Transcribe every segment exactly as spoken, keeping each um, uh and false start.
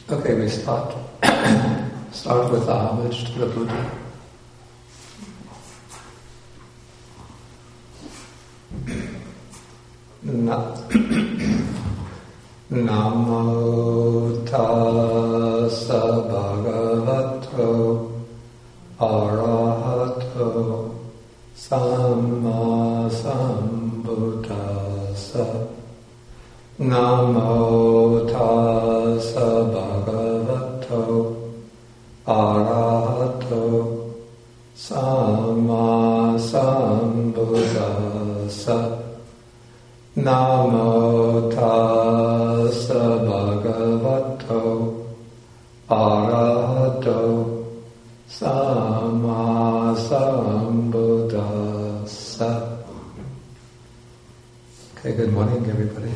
Okay, we start start with the homage to the Buddha. Na- Namo tassa bhagavato arahato samma sambuddhassa. Namo tassa bhagavato arahato samma sambuddhassa. Namo tassa bhagavato arahato samma sambuddhassa. Okay, good morning everybody.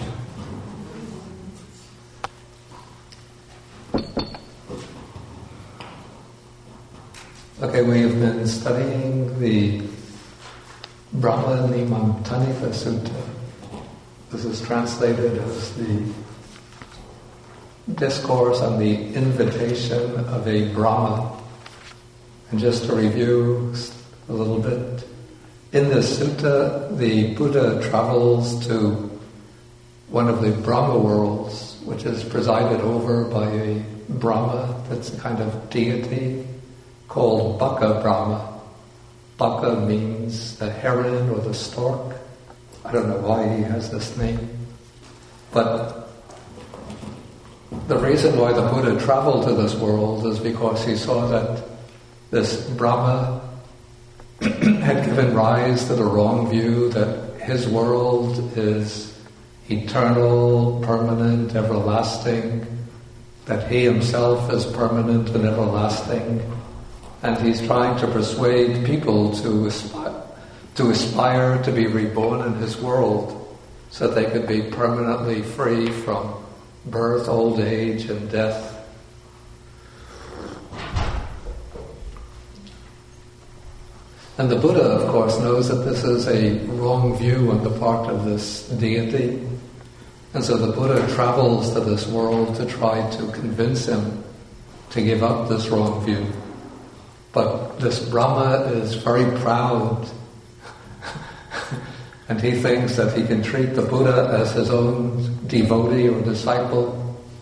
Okay, we have been studying the Brahma Nimamtanita Sutta. This is translated as the discourse on the invitation of a Brahma. And just to review a little bit, in this sutta, the Buddha travels to one of the Brahma worlds, which is presided over by a Brahma that's a kind of deity called Baka Brahma. Baka means the heron or the stork. I don't know why he has this name. But the reason why the Buddha traveled to this world is because he saw that this Brahma had given rise to the wrong view that his world is eternal, permanent, everlasting, that he himself is permanent and everlasting. And he's trying to persuade people to aspire, to aspire to be reborn in his world so that they could be permanently free from birth, old age, and death. And the Buddha, of course, knows that this is a wrong view on the part of this deity. And so the Buddha travels to this world to try to convince him to give up this wrong view. But this Brahma is very proud and he thinks that he can treat the Buddha as his own devotee or disciple.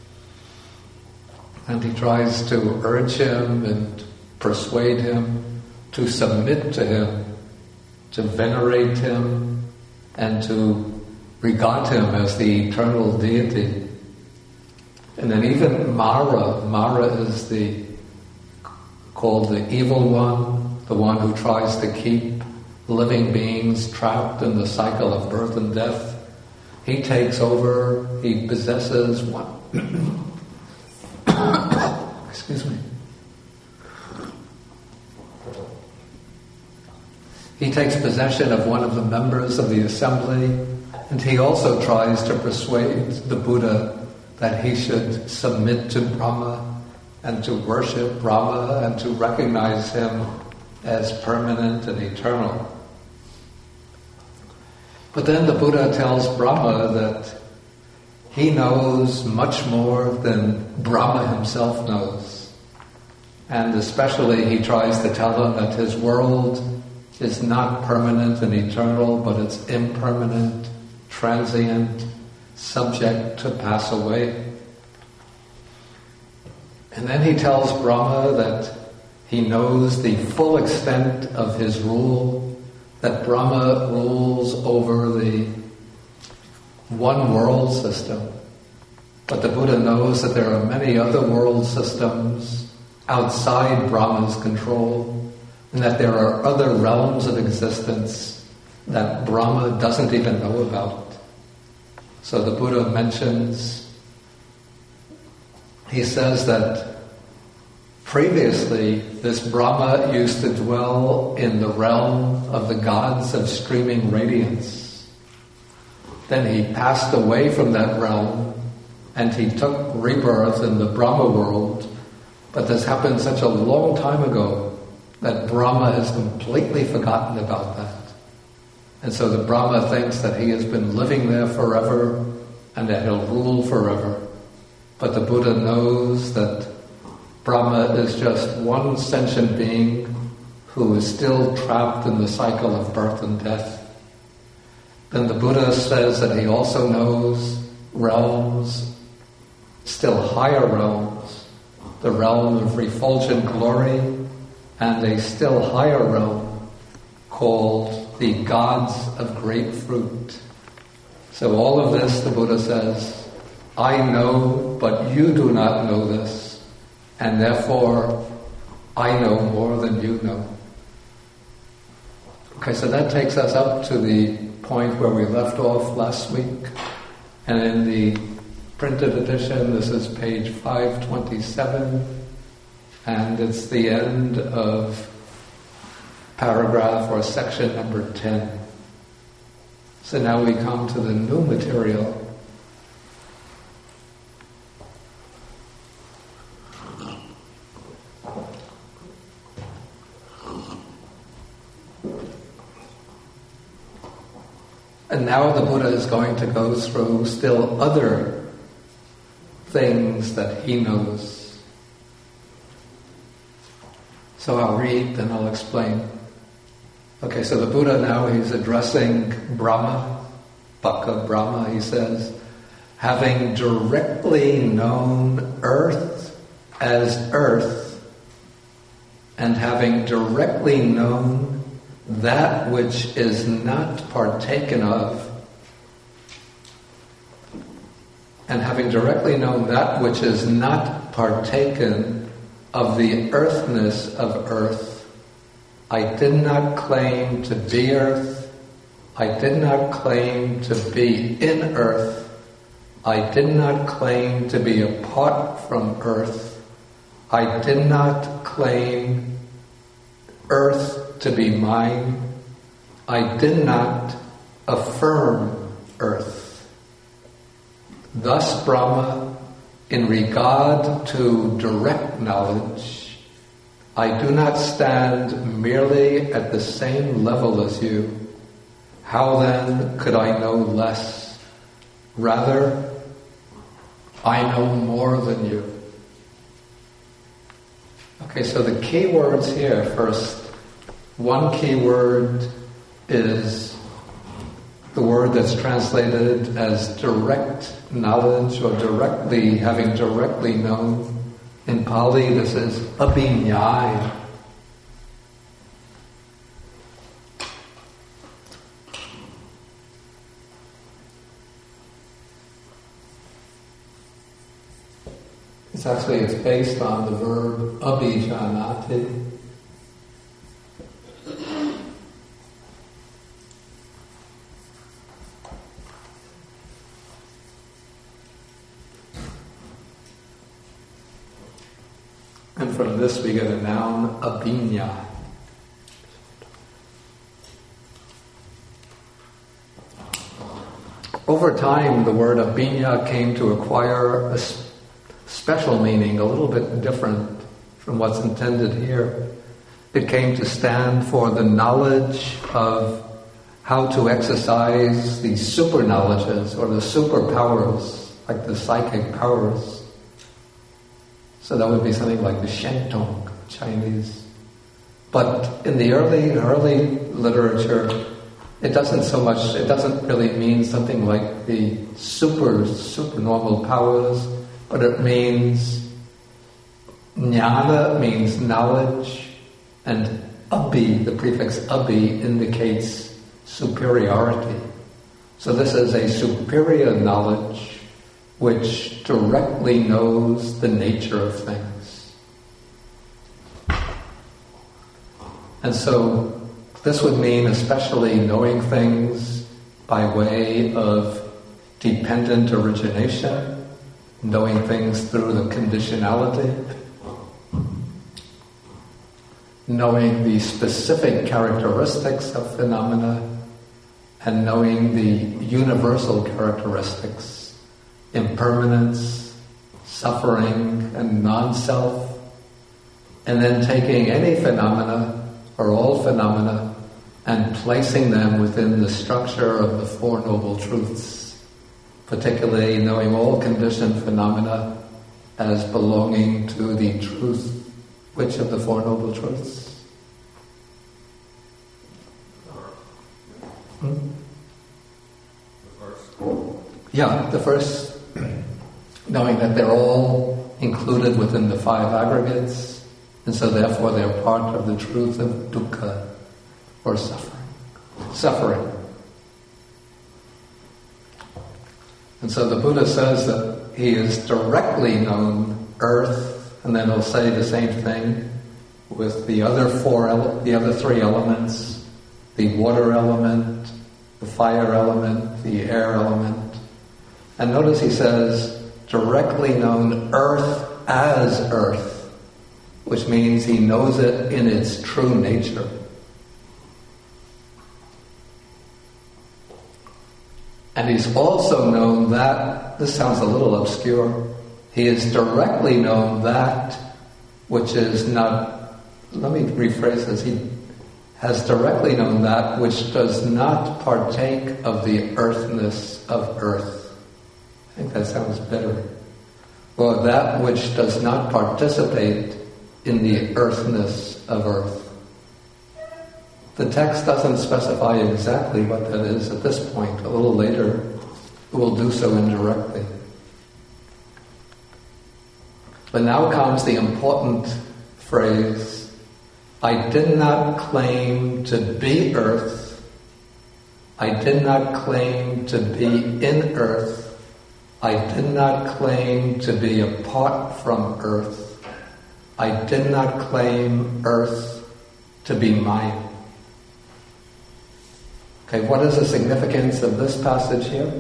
And he tries to urge him and persuade him to submit to him, to venerate him, and to regard him as the eternal deity. And then even Mara, Mara is the called the evil one, the one who tries to keep living beings trapped in the cycle of birth and death. He takes over, he possesses one. Excuse me. He takes possession of one of the members of the assembly, and he also tries to persuade the Buddha that he should submit to Brahma and to worship Brahma and to recognize him as permanent and eternal. But then the Buddha tells Brahma that he knows much more than Brahma himself knows. And especially he tries to tell him that his world is not permanent and eternal, but it's impermanent, transient, subject to pass away. And then he tells Brahma that he knows the full extent of his rule, that Brahma rules over the one world system. But the Buddha knows that there are many other world systems outside Brahma's control, and that there are other realms of existence that Brahma doesn't even know about. So the Buddha mentions, he says that previously this Brahma used to dwell in the realm of the gods of streaming radiance. Then he passed away from that realm and he took rebirth in the Brahma world. But this happened such a long time ago that Brahma has completely forgotten about that. And so the Brahma thinks that he has been living there forever and that he'll rule forever. but the Buddha knows that Brahma is just one sentient being who is still trapped in the cycle of birth and death. Then the Buddha says that he also knows realms, still higher realms, the realm of refulgent glory, and a still higher realm called the gods of great fruit. So all of this, the Buddha says, I know, but you do not know this, and therefore I know more than you know. Okay, so that takes us up to the point where we left off last week, and in the printed edition, this is page five twenty-seven, and it's the end of paragraph or section number ten. So now we come to the new material. And now the Buddha is going to go through still other things that he knows. So I'll read, then I'll explain. Okay, so the Buddha now, he's addressing Brahma, Bhaka Brahma, he says, having directly known earth as earth, and having directly known that which is not partaken of, and having directly known that which is not partaken of the earthness of earth, I did not claim to be earth, I did not claim to be in earth, I did not claim to be apart from earth, I did not claim earth to be mine, I did not affirm earth. Thus, Brahma, in regard to direct knowledge, I do not stand merely at the same level as you. How then could I know less? Rather, I know more than you. Okay, so the key words here first. One key word is the word that's translated as direct knowledge or directly, having directly known. In Pali, this is abhiññāya. It's actually, it's based on the verb abhijanati. And from this we get a noun, abhiññā. Over time, the word abhiññā came to acquire a special meaning, a little bit different from what's intended here. It came to stand for the knowledge of how to exercise the super knowledges or the superpowers, like the psychic powers. So that would be something like the Shentong, Chinese. But in the early, early literature, it doesn't so much, it doesn't really mean something like the super, supernormal powers, but it means, jnana means knowledge, and abhi, the prefix abhi, indicates superiority. So this is a superior knowledge which directly knows the nature of things. And so this would mean especially knowing things by way of dependent origination, knowing things through the conditionality, knowing the specific characteristics of phenomena, and knowing the universal characteristics, impermanence, suffering, and non-self, and then taking any phenomena or all phenomena and placing them within the structure of the Four Noble Truths, particularly knowing all conditioned phenomena as belonging to the truth. Which of the Four Noble Truths? Hmm? The first. Yeah, the first, knowing that they're all included within the five aggregates, and so therefore they're part of the truth of dukkha, or suffering. Suffering. And so the Buddha says that he is directly known earth, and then he'll say the same thing with the other four, ele- the other three elements, the water element, the fire element, the air element. And notice he says, directly known earth as earth, which means he knows it in its true nature. And he's also known that, this sounds a little obscure, he is directly known that which is not, let me rephrase this, he has directly known that which does not partake of the earthness of earth. I think that sounds better. Or that which does not participate in the earthness of earth. The text doesn't specify exactly what that is at this point. A little later, it will do so indirectly. But now comes the important phrase, I did not claim to be earth. I did not claim to be in earth. I did not claim to be apart from earth. I did not claim earth to be mine. Okay, what is the significance of this passage here?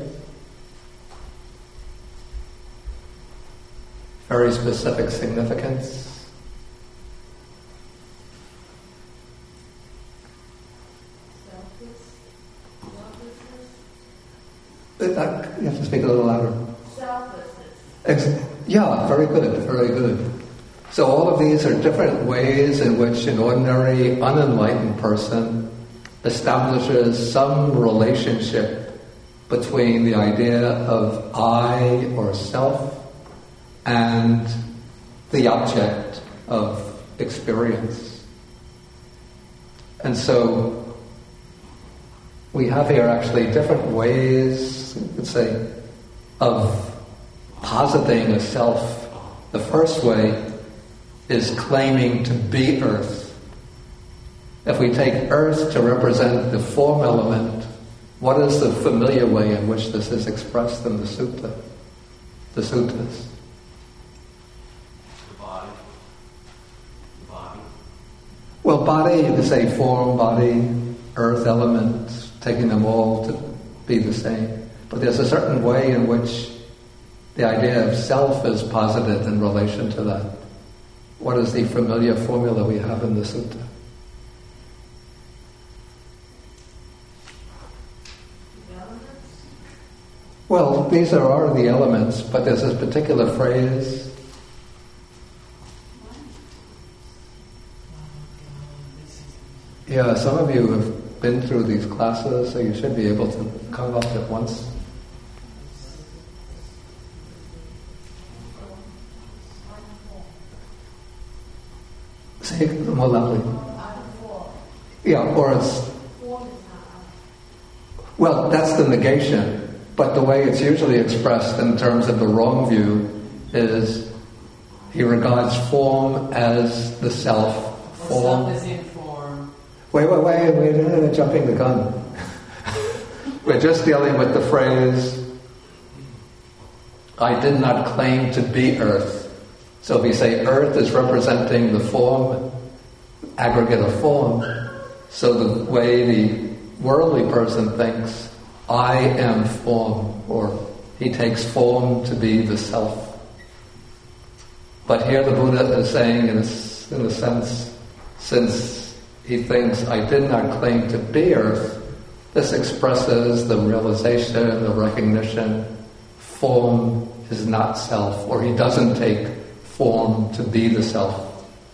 Very specific significance. Selflessness. You have to speak a little louder. Selflessness. Ex- yeah, very good, very good. So all of these are different ways in which an ordinary, unenlightened person establishes some relationship between the idea of I or self and the object of experience. And so we have here actually different ways, you could say, of positing a self. The first way is claiming to be earth. If we take earth to represent the form element, what is the familiar way in which this is expressed in the sutta? The suttas. The body. The body. Well, body, you could say form, body, earth element, taking them all to be the same. But there's a certain way in which the idea of self is posited in relation to that. What is the familiar formula we have in the sutta? Well, these are, are the elements, but there's this particular phrase. Yeah, some of you have been through these classes, so you should be able to come up at once. Say it more loudly. Yeah, or it's... Well, that's the negation. But the way it's usually expressed in terms of the wrong view is he regards form as the self. Form. Self is in form. Wait, wait, wait, wait, wait, jumping the gun. We're just dealing with the phrase, I did not claim to be earth. So if you say earth is representing the form, aggregate of form, so the way the worldly person thinks, I am form, or he takes form to be the self. But here the Buddha is saying, in a, in a sense, since he thinks I did not claim to be earth, this expresses the realization, the recognition, form is not self, or he doesn't take form to be the self.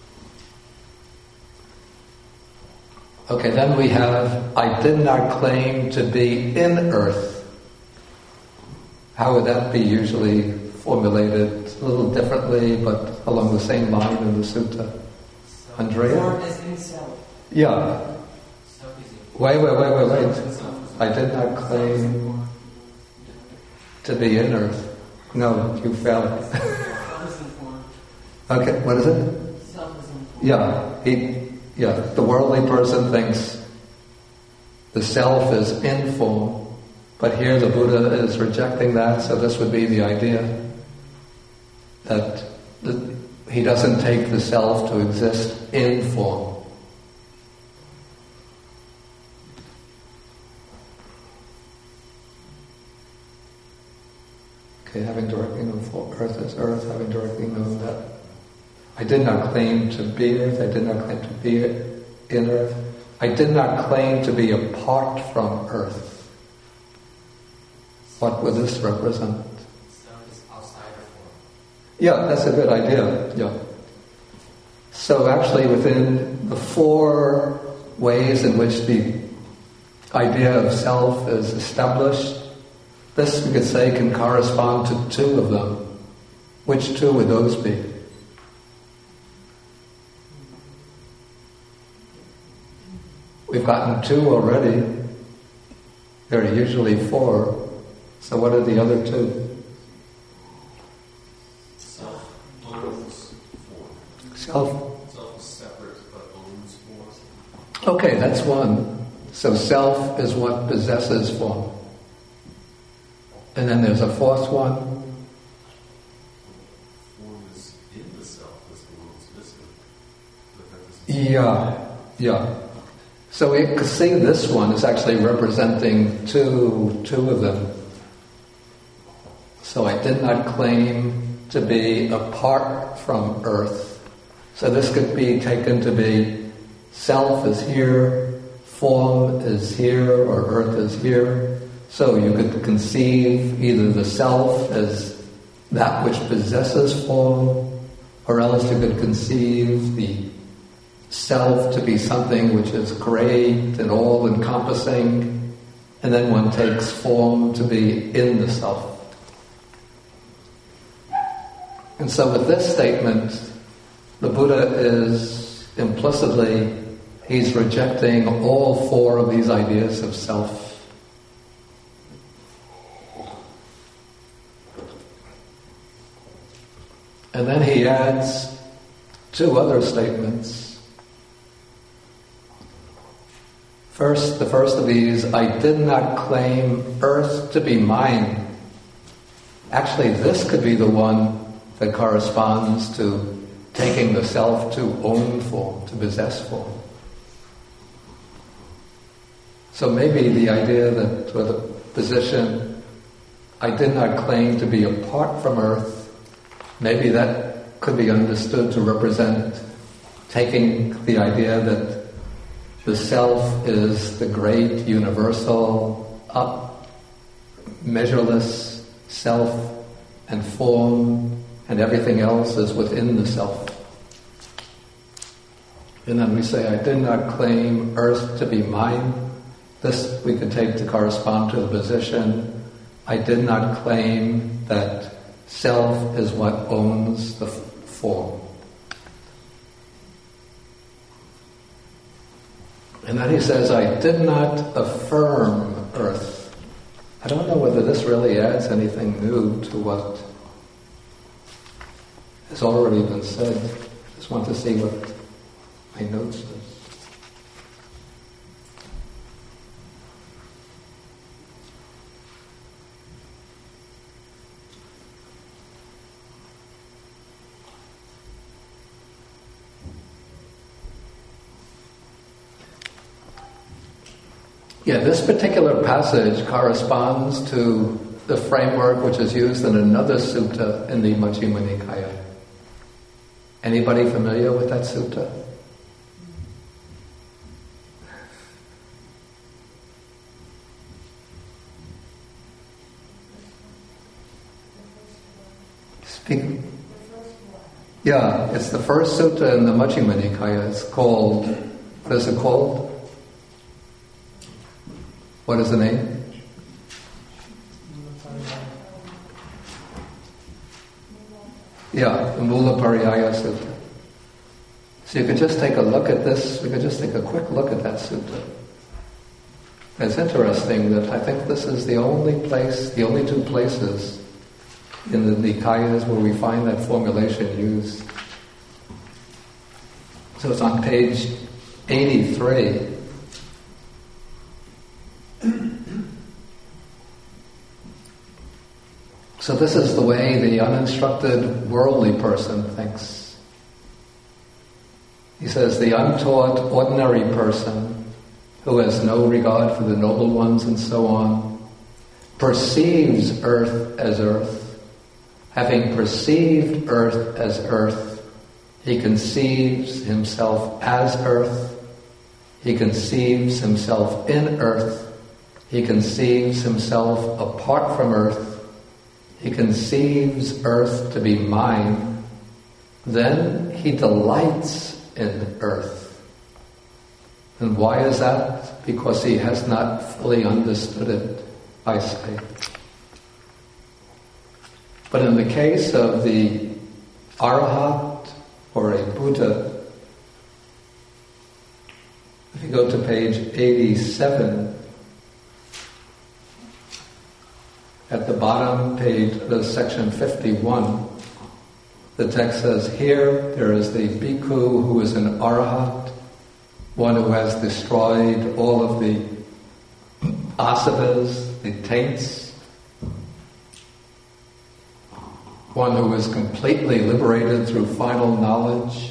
Okay, then we have, I did not claim to be in earth. How would that be usually formulated a little differently, but along the same line in the sutta. Self. Andrea? Form is in self. Yeah. Self is in Wait, wait, wait, wait, wait. Self is in I did not claim to be in earth. No, you failed. Self is in form. Okay, what is it? Self is in form. Yeah, he, yeah, the worldly person thinks the self is in form, but here the Buddha is rejecting that, so this would be the idea that the, he doesn't take the self to exist in form. Okay, having directly known earth as earth, having directly known that I did not claim to be earth, I did not claim to be in earth, I did not claim to be apart from earth. What would this represent? Self is outside of form. Yeah, that's a good idea, yeah. So actually within the four ways in which the idea of self is established, this, we could say, can correspond to two of them. Which two would those be? We've gotten two already. There are usually four. So what are the other two? Self owns form. Self. Self is separate but owns form. Okay, that's one. So self is what possesses form. And then there's a fourth one. Form is in the self as the one is missing. But that doesn't Yeah, yeah. So we could see this one is actually representing two, two of them. So I did not claim to be apart from earth. So this could be taken to be self is here, form is here, or earth is here. So you could conceive either the self as that which possesses form, or else you could conceive the self to be something which is great and all-encompassing, and then one takes form to be in the self. And so with this statement, the Buddha is implicitly, he's rejecting all four of these ideas of self. And then he adds two other statements. First, the first of these, I did not claim earth to be mine. Actually, this could be the one that corresponds to taking the self to own form, to possess form. So maybe the idea that, or the position, I did not claim to be apart from earth, maybe that could be understood to represent taking the idea that the self is the great, universal, up, measureless self, and form, and everything else is within the self. And then we say, I did not claim earth to be mine. This we could take to correspond to the position, I did not claim that self is what owns the f- form. And then he says, I did not affirm earth. I don't know whether this really adds anything new to what has already been said. I just want to see what my notes says. Yeah, this particular passage corresponds to the framework which is used in another sutta in the Majjhima Nikaya. Anybody familiar with that sutta? Speak. Yeah, it's the first sutta in the Majjhima Nikaya. It's called, what is it called? What is the name? Yeah, the Mula Pariyaya Sutta. So you could just take a look at this, we could just take a quick look at that sutta. It's interesting that I think this is the only place, the only two places in the Nikayas where we find that formulation used. So it's on page eighty-three. So this is the way the uninstructed worldly person thinks. He says the untaught ordinary person who has no regard for the noble ones and so on perceives earth as earth. Having perceived earth as earth, he conceives himself as earth. He conceives himself in earth. He conceives himself apart from earth. He conceives earth to be mine. Then he delights in earth. And why is that? Because he has not fully understood it, I say. But in the case of the Arahat or a Buddha, if you go to page eighty-seven, at the bottom page, the section fifty-one, the text says, here there is the bhikkhu who is an Arahat, one who has destroyed all of the asavas, the taints, one who is completely liberated through final knowledge.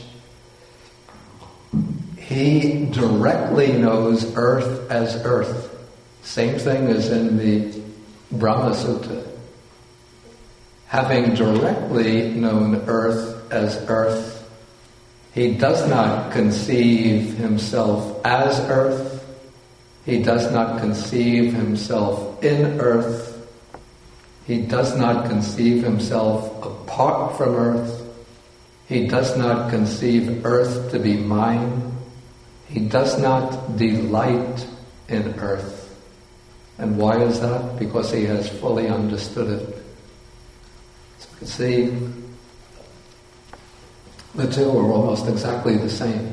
He directly knows earth as earth. Same thing as in the Brahma Sutta. Having directly known earth as earth, he does not conceive himself as earth. He does not conceive himself in earth. He does not conceive himself apart from earth. He does not conceive earth to be mine. He does not delight in earth. And why is that? Because he has fully understood it. So you can see the two are almost exactly the same.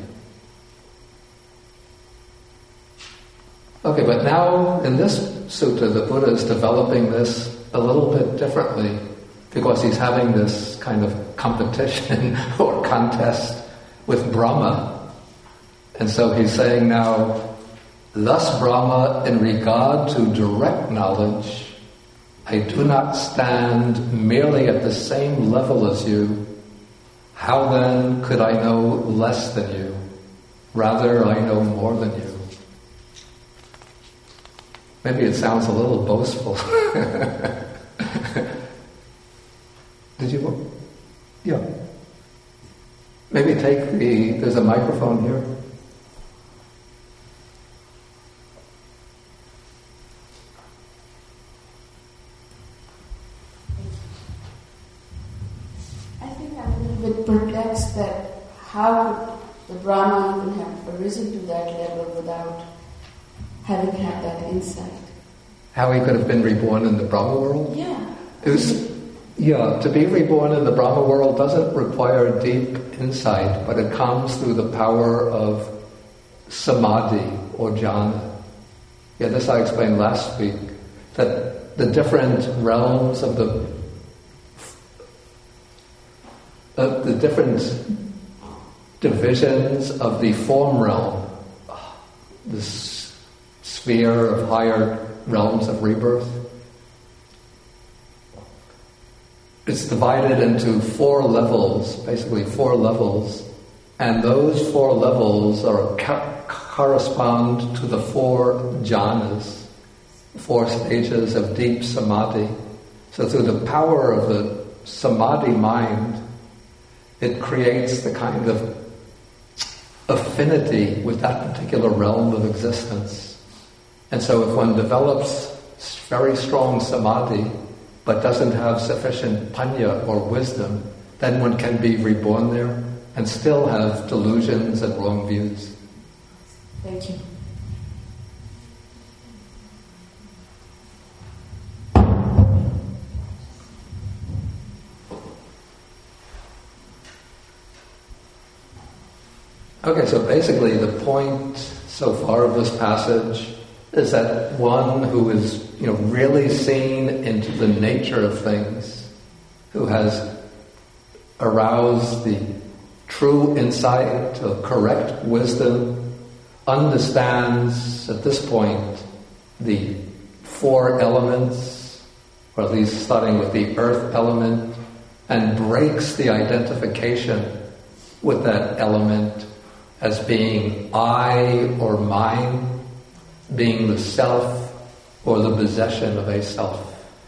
Okay, but now in this sutta, the Buddha is developing this a little bit differently because he's having this kind of competition or contest with Brahma. And so he's saying now, thus Brahma, in regard to direct knowledge, I do not stand merely at the same level as you. How then could I know less than you? Rather, I know more than you. Maybe it sounds a little boastful. Did you? Yeah. Maybe take the, there's a microphone here. I think I'm a little bit perplexed that how could the Brahma even have arisen to that level without having had that insight. How he could have been reborn in the Brahma world? Yeah. It was, yeah, to be reborn in the Brahma world doesn't require deep insight, but it comes through the power of samadhi or jhana. Yeah, this I explained last week, that the different realms of the uh, the different divisions of the form realm, this sphere of higher realms of rebirth. It's divided into four levels, basically four levels, and those four levels are ca- correspond to the four jhanas, four stages of deep samadhi. So through the power of the samadhi mind, it creates the kind of affinity with that particular realm of existence. And so if one develops very strong samadhi, but doesn't have sufficient panya or wisdom, then one can be reborn there and still have delusions and wrong views. Thank you. Okay, so basically the point so far of this passage is that one who is, you know, really seen into the nature of things, who has aroused the true insight of correct wisdom, understands at this point the four elements, or at least starting with the earth element, and breaks the identification with that element as being I or mine, being the self or the possession of a self.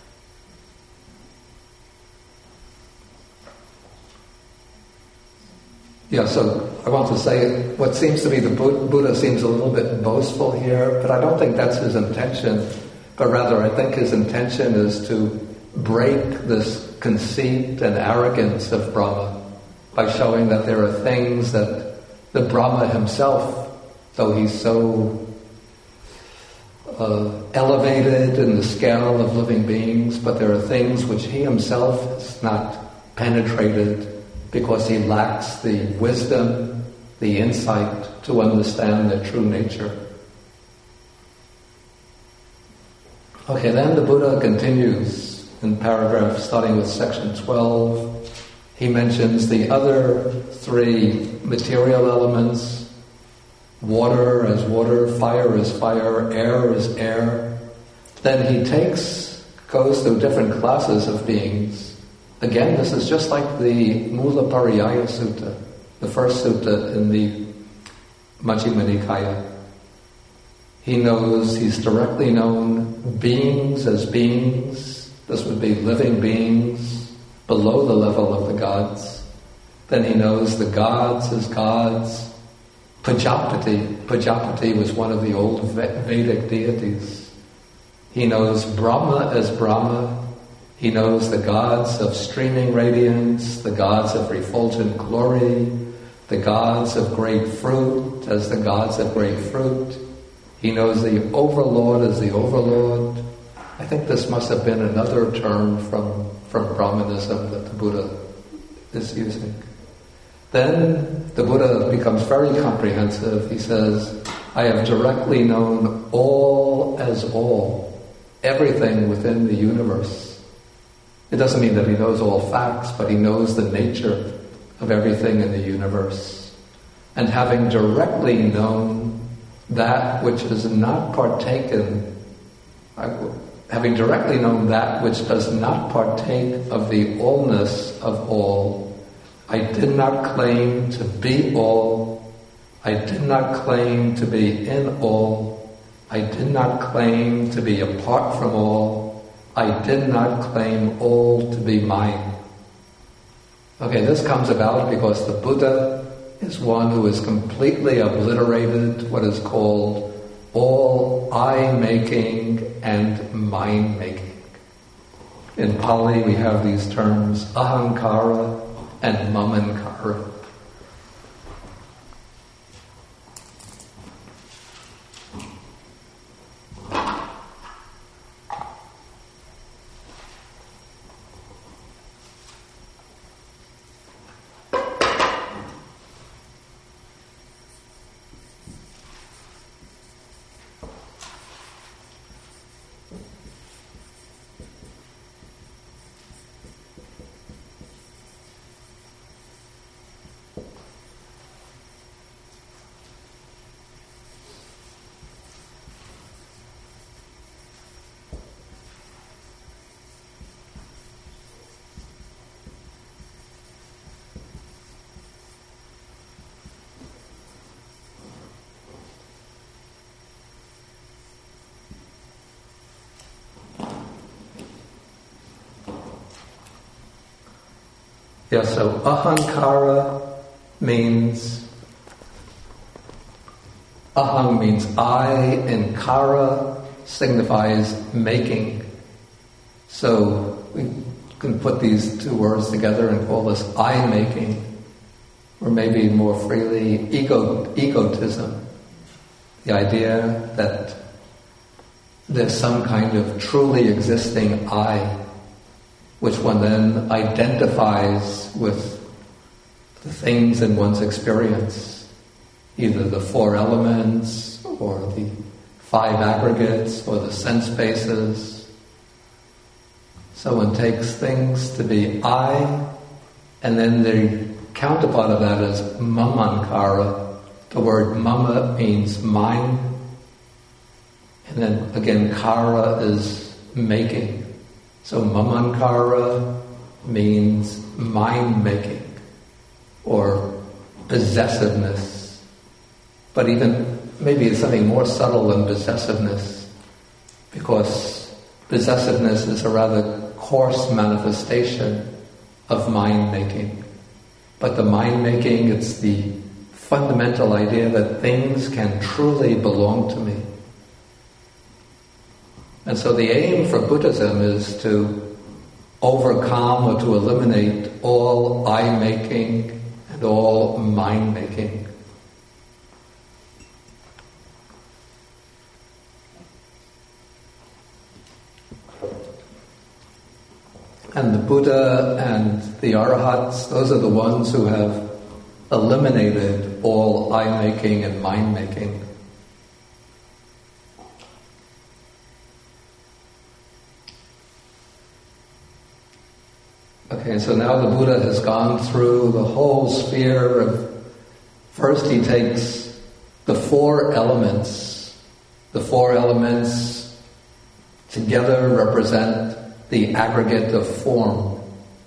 Yeah, so I want to say what seems to be the Buddha seems a little bit boastful here, but I don't think that's his intention, but rather I think his intention is to break this conceit and arrogance of Brahma by showing that there are things that the Brahma himself, though he's so uh, elevated in the scale of living beings, but there are things which he himself has not penetrated because he lacks the wisdom, the insight to understand their true nature. Okay, then the Buddha continues in paragraph starting with section twelve. He mentions the other three material elements: water as water, fire as fire, air as air. Then he takes, goes through different classes of beings. Again, this is just like the Mula Pariyaya Sutta, the first sutta in the Majjhima Nikaya. He knows, he's directly known beings as beings. This would be living beings below the level of the gods. Then he knows the gods as gods. Pajapati, Pajapati was one of the old Vedic deities. He knows Brahma as Brahma. He knows the gods of streaming radiance, the gods of refulgent glory, the gods of great fruit as the gods of great fruit. He knows the overlord as the overlord. I think this must have been another term from, from Brahmanism that the Buddha is using. Then the Buddha becomes very comprehensive. He says, I have directly known all as all, everything within the universe. It doesn't mean that he knows all facts, but he knows the nature of everything in the universe. And having directly known that which is not partaken, having directly known that which does not partake of the allness of all, I did not claim to be all. I did not claim to be in all. I did not claim to be apart from all. I did not claim all to be mine. Okay, this comes about because the Buddha is one who has completely obliterated what is called all I-making and mine-making. In Pali we have these terms ahankara and mamankara. Yeah, so ahankara means, ahang means I, and kara signifies making. So we can put these two words together and call this I-making, or maybe more freely ego, egotism. The idea that there's some kind of truly existing I, which one then identifies with the things in one's experience. either the four elements or the five aggregates or the sense bases. Someone takes things to be I, and then the counterpart of that is mamankara. The word mama means mine, and then again kara is making. So mamankara means mind making or possessiveness. But even maybe it's something more subtle than possessiveness, because possessiveness is a rather coarse manifestation of mind making. But the mind making, it's the fundamental idea that things can truly belong to me. And so the aim for Buddhism is to overcome or to eliminate all I-making and all mind-making. And the Buddha and the Arahats, those are the ones who have eliminated all I-making and mind-making. Okay, so now the Buddha has gone through the whole sphere of, first he takes the four elements. The four elements together represent the aggregate of form.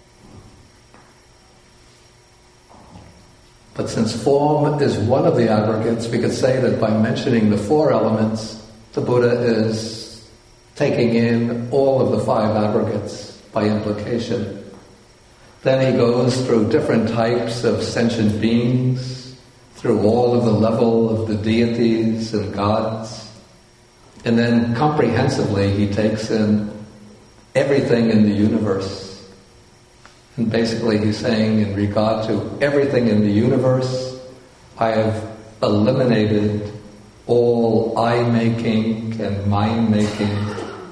But since form is one of the aggregates, we could say that by mentioning the four elements, the Buddha is taking in all of the five aggregates by implication. Then he goes through different types of sentient beings, through all of the level of the deities and gods. And then comprehensively he takes in everything in the universe. And basically he's saying, in regard to everything in the universe, I have eliminated all I-making and mind-making.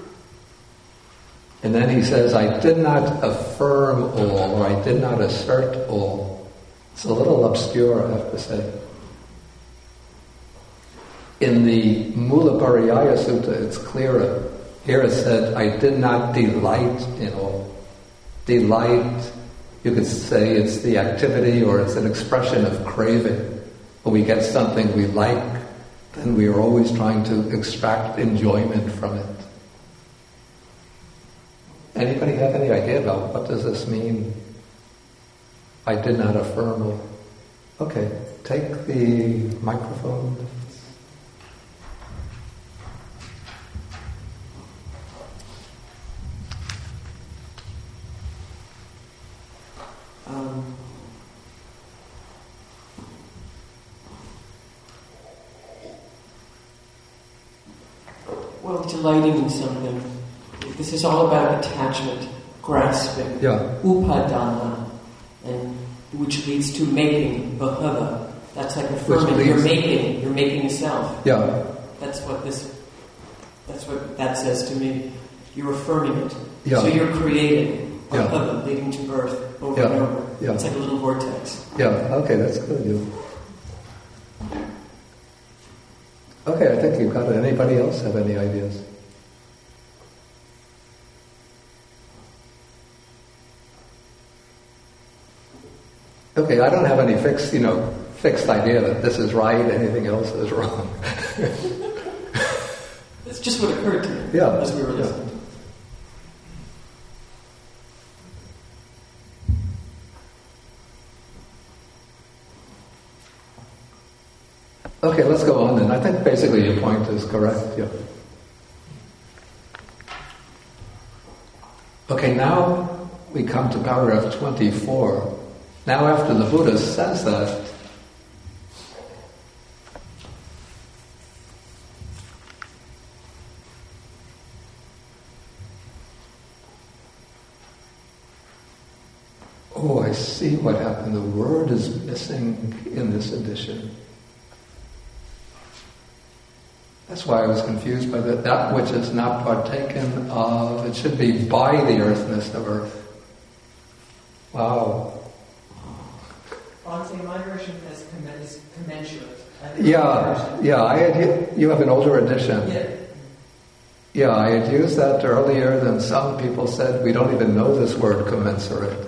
And then he says, I did not affirm all, or I did not assert all. It's a little obscure, I have to say. In the Mulapariyaya Sutta, it's clearer. Here it said, I did not delight in all. Delight, you could say it's the activity or it's an expression of craving. When we get something we like, then we are always trying to extract enjoyment from it. Anybody have any idea about what does this mean? I did not affirm all. Okay, take the microphone. Um, well, delighting in something. This is all about attachment, grasping, yeah. upadana, and which leads to making, bhava. That's like affirming. Leads, you're making. You're making a self. Yeah. That's what this. That's what that says to me. You're affirming it. Yeah. So you're creating bhava, yeah. leading to birth over yeah. and over. Yeah. It's like a little vortex. Yeah. Okay, that's good. You. Okay, I think you've got it. Anybody else have any ideas? Okay, I don't have any fixed, you know, fixed idea that this is right, anything else is wrong. It's just what occurred to me yeah. as we were listening. Yeah. Okay, let's go on then. I think basically your point is correct, yeah. Okay, now we come to paragraph twenty-four. Now after the Buddha says that, oh, I see what happened. The word is missing in this edition. That's why I was confused by that. That which is not partaken of, it should be by the earthness of earth. Wow. On say my version has commen- is commensurate. Yeah, yeah. I had, you have an older edition. Yeah. Yeah, I had used that earlier. Then some people said we don't even know this word commensurate.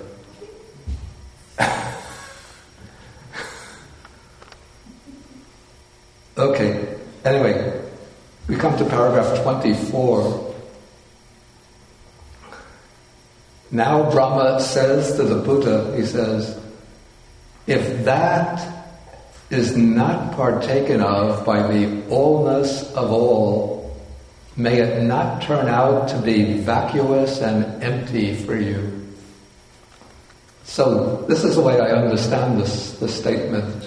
Okay. Anyway, we come to paragraph twenty-four. Now Brahma says to the Buddha, he says, if that is not partaken of by the allness of all, may it not turn out to be vacuous and empty for you. So this is the way I understand this, this statement.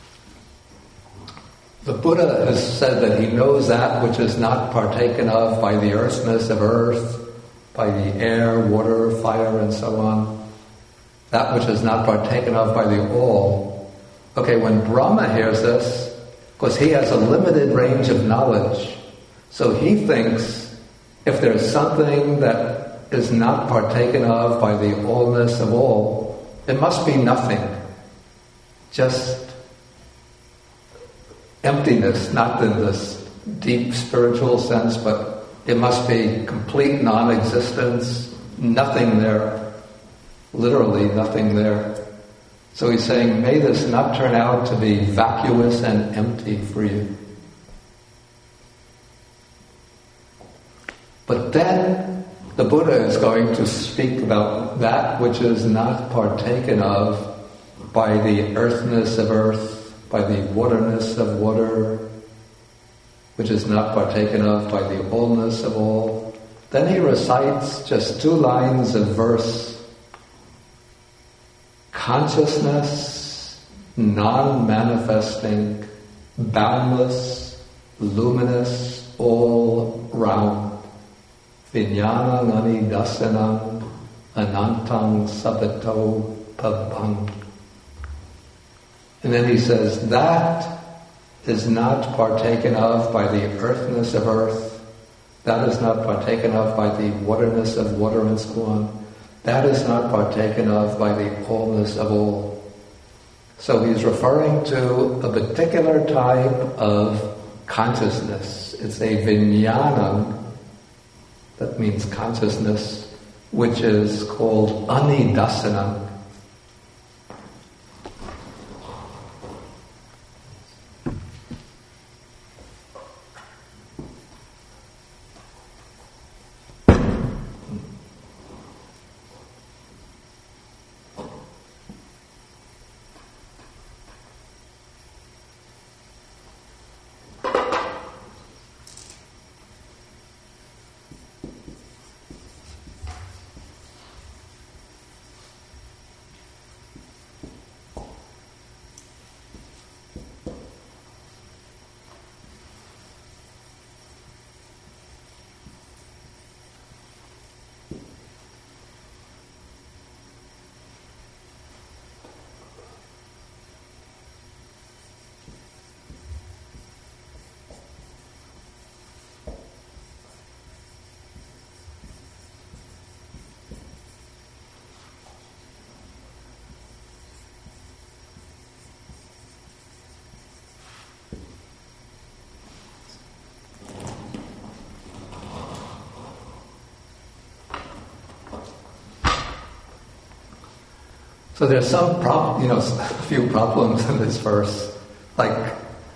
The Buddha has said that he knows that which is not partaken of by the earthness of earth, by the air, water, fire, and so on. That which is not partaken of by the all. Okay, when Brahma hears this, because he has a limited range of knowledge, so he thinks if there's something that is not partaken of by the allness of all, it must be nothing. Just emptiness, not in this deep spiritual sense, but it must be complete non-existence, nothing there, literally nothing there. So he's saying, may this not turn out to be vacuous and empty for you. But then the Buddha is going to speak about that which is not partaken of by the earthness of earth, by the waterness of water, which is not partaken of by the allness of all. Then he recites just two lines of verse. Consciousness, non-manifesting, boundless, luminous, all round. Vijnana nani dasanam anantang sabato pabang. And then he says, that is not partaken of by the earthness of earth. That is not partaken of by the waterness of water and so on. That is not partaken of by the allness of all. So he's referring to a particular type of consciousness. It's a vijnanam, that means consciousness, which is called anidasanam. So there's some problem, you know, a few problems in this verse. Like,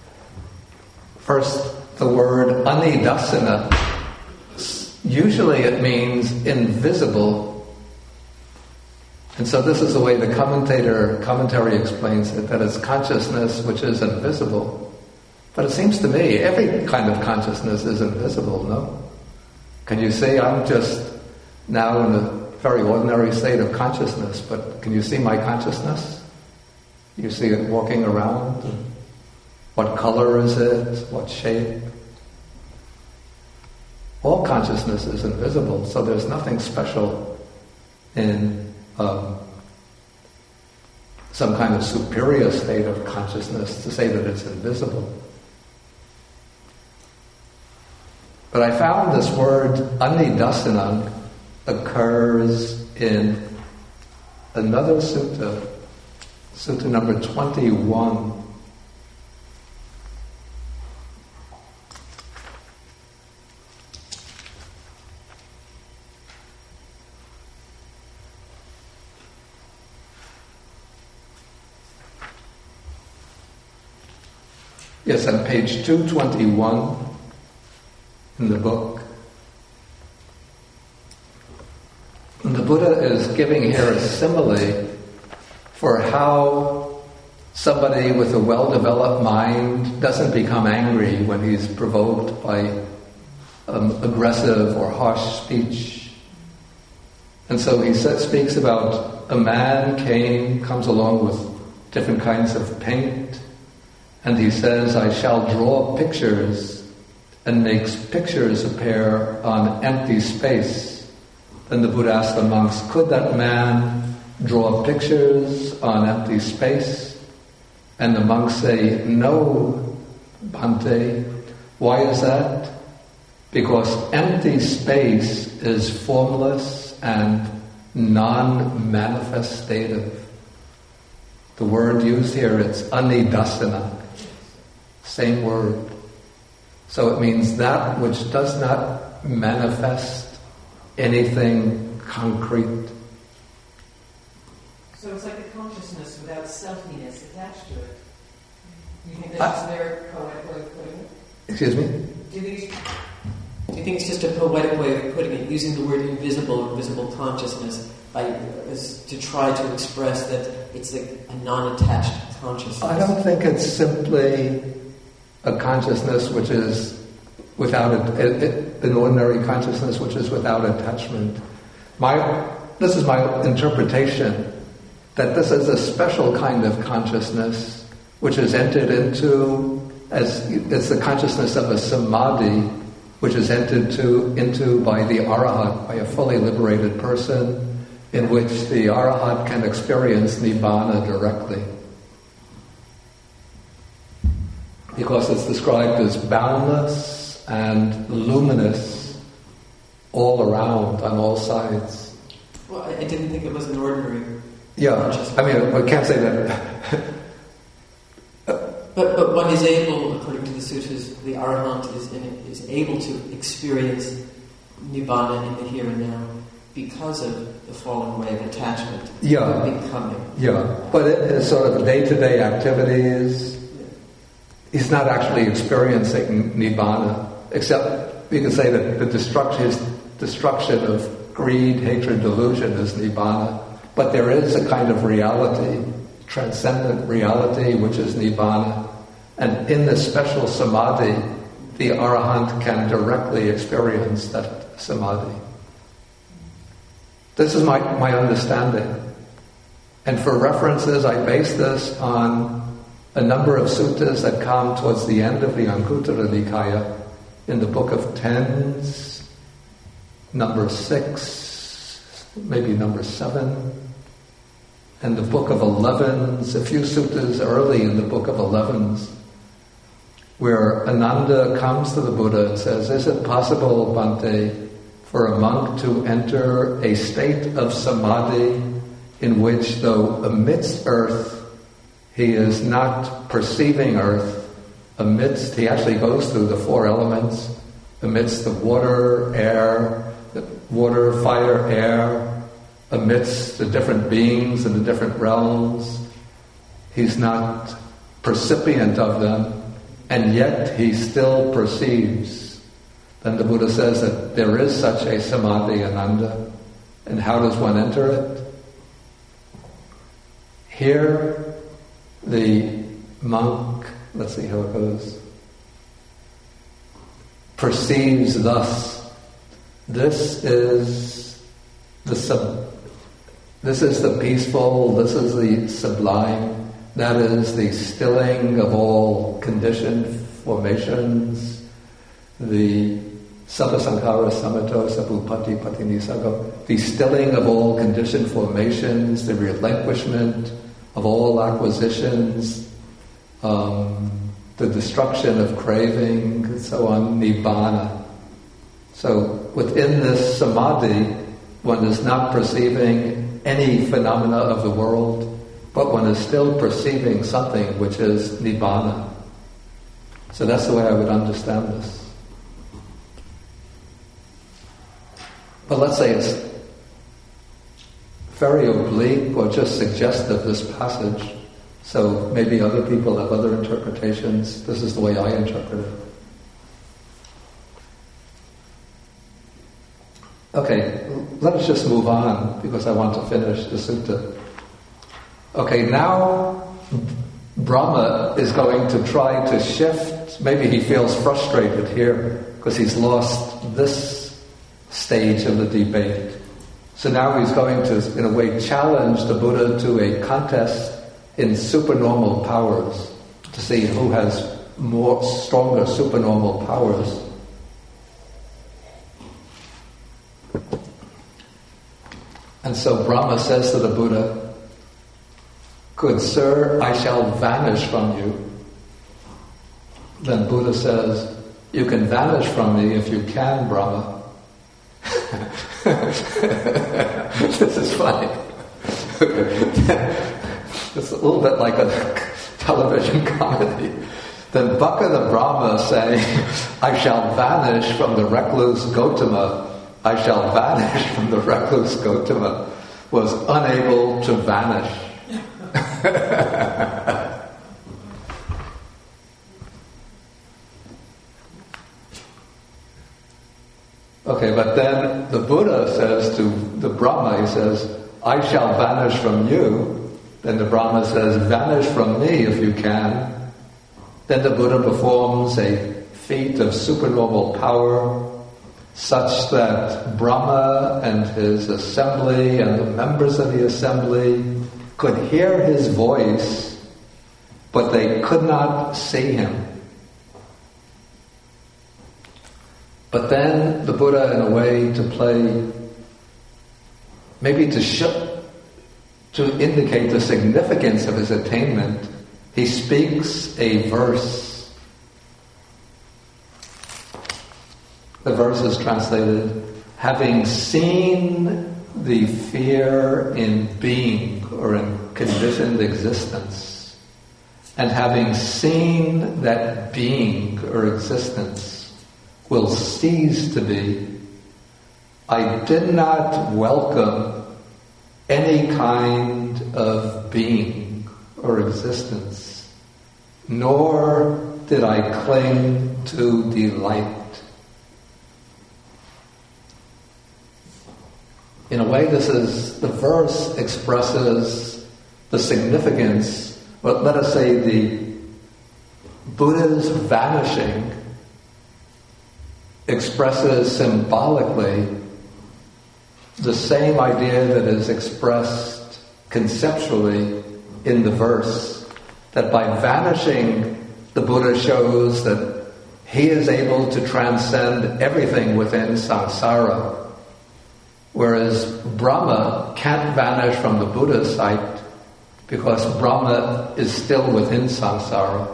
first, the word anidasana. Usually it means invisible. And so this is the way the commentator commentary explains it, that it's consciousness which is invisible. But it seems to me every kind of consciousness is invisible, no? Can you say I'm just now in a very ordinary state of consciousness, but can you see my consciousness? You see it walking around? What color is it? What shape? All consciousness is invisible, so there's nothing special in um, some kind of superior state of consciousness to say that it's invisible. But I found this word anidasana occurs in another sutta Sutta number twenty-one. Yes, on page two twenty-one in the book. And the Buddha is giving here a simile for how somebody with a well-developed mind doesn't become angry when he's provoked by um, aggressive or harsh speech. And so he says, speaks about a man came, comes along with different kinds of paint, and he says, I shall draw pictures, and makes pictures appear on empty space. Then the Buddha asked the monks, could that man draw pictures on empty space? And the monks say, no, Bhante. Why is that? Because empty space is formless and non-manifestative. The word used here, it's anidasana. Same word. So it means that which does not manifest anything concrete. So it's like a consciousness without selfiness attached to it. You think that's their poetic way of putting it? Excuse me? Do these... Do you think it's just a poetic way of putting it, using the word invisible or visible consciousness by, as, to try to express that it's like a non-attached consciousness? I don't think it's simply a consciousness which is without a, a, an ordinary consciousness which is without attachment. My this is my interpretation that this is a special kind of consciousness which is entered into as it's the consciousness of a samadhi, which is entered to, into by the Arahant, by a fully liberated person, in which the Arahant can experience Nibbana directly. Because it's described as boundless and luminous all around, on all sides. Well, I didn't think it was an ordinary Yeah, consciousness. I mean, I can't say that. But but one is able, according to the sutras, the Arahant is in, is able to experience Nibbana in the here and now because of the fallen away of attachment. Yeah. Becoming. Yeah, but it is sort of day-to-day activities. He's not actually experiencing Nibbana, except we can say that the destruction, his destruction of greed, hatred, delusion is Nibbana. But there is a kind of reality, transcendent reality, which is Nibbana. And in this special samadhi, the Arahant can directly experience that samadhi. This is my, my understanding. And for references, I base this on a number of suttas that come towards the end of the Anguttara Nikaya, in the Book of Tens, number six, maybe number seven, and the Book of Elevens, a few suttas early in the Book of Elevens, where Ananda comes to the Buddha and says, is it possible, Bhante, for a monk to enter a state of samadhi in which, though amidst earth, he is not perceiving earth, amidst, he actually goes through the four elements, amidst the water, air, the water, fire, air, amidst the different beings in the different realms. He's not percipient of them, and yet he still perceives. Then the Buddha says that there is such a samadhi, Ananda. And how does one enter it? Here, the monk, let's see how it goes, perceives thus. This is the sub, this is the peaceful, this is the sublime, that is the stilling of all conditioned formations, the Sabba Sankhara Samato Sabupati Patinisago, the stilling of all conditioned formations, the relinquishment of all acquisitions, um, the destruction of craving, and so on, Nibbana. So within this samadhi, one is not perceiving any phenomena of the world, but one is still perceiving something which is nibbana. So that's the way I would understand this. But let's say it's very oblique or just suggestive, this passage. So maybe other people have other interpretations. This is the way I interpret it. Okay, let us just move on because I want to finish the sutta. Okay, now Brahma is going to try to shift. Maybe he feels frustrated here because he's lost this stage of the debate. So now he's going to, in a way, challenge the Buddha to a contest in supernormal powers to see who has more stronger supernormal powers. And so Brahma says to the Buddha, "Good sir, I shall vanish from you." Then Buddha says, "You can vanish from me if you can, Brahma." This is funny. It's a little bit like a television comedy. Then Bukka the Brahma saying, "I shall vanish from the recluse Gotama. I shall vanish from the recluse Gotama," was unable to vanish. Okay, but then the Buddha says to the Brahma, he says, "I shall vanish from you." Then the Brahma says, "Vanish from me if you can." Then the Buddha performs a feat of supernormal power such that Brahma and his assembly and the members of the assembly could hear his voice, but they could not see him. But then the Buddha, in a way, to play, maybe to show, to indicate the significance of his attainment, he speaks a verse. The verse is translated, "Having seen the fear in being or in conditioned existence, and having seen that being or existence will cease to be, I did not welcome any kind of being or existence, nor did I cling to delight." In a way, this is, the verse expresses the significance, or let us say the Buddha's vanishing expresses symbolically the same idea that is expressed conceptually in the verse, that by vanishing, the Buddha shows that he is able to transcend everything within samsara, whereas Brahma can't vanish from the Buddha's sight because Brahma is still within samsara.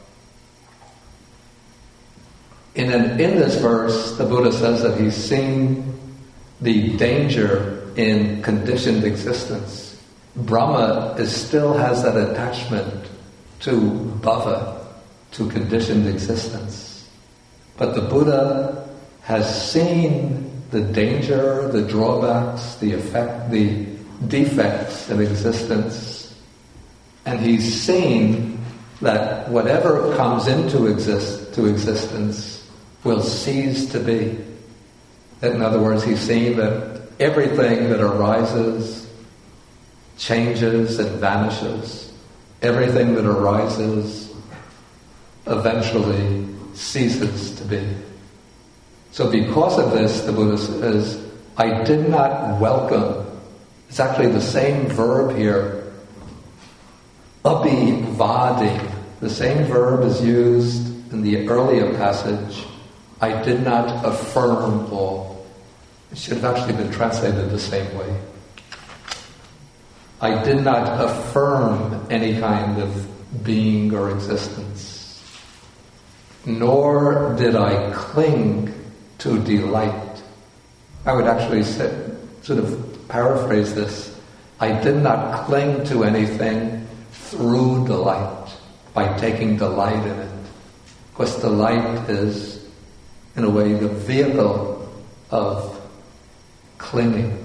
In, an, in this verse, the Buddha says that he's seen the danger in conditioned existence. Brahma is, still has that attachment to bhava, to conditioned existence. But the Buddha has seen the danger, the drawbacks, the effect, the defects in existence, and he's seen that whatever comes into exist to existence will cease to be. In other words, he's seen that everything that arises changes and vanishes. Everything that arises eventually ceases to be. So because of this, the Buddha says, I did not welcome. It's actually the same verb here, abhivadi. The same verb is used in the earlier passage, I did not affirm all. It should have actually been translated the same way. I did not affirm any kind of being or existence, nor did I cling to delight. I would actually say, sort of paraphrase this, I did not cling to anything through delight, by taking delight in it. Because delight is, in a way, the vehicle of clinging.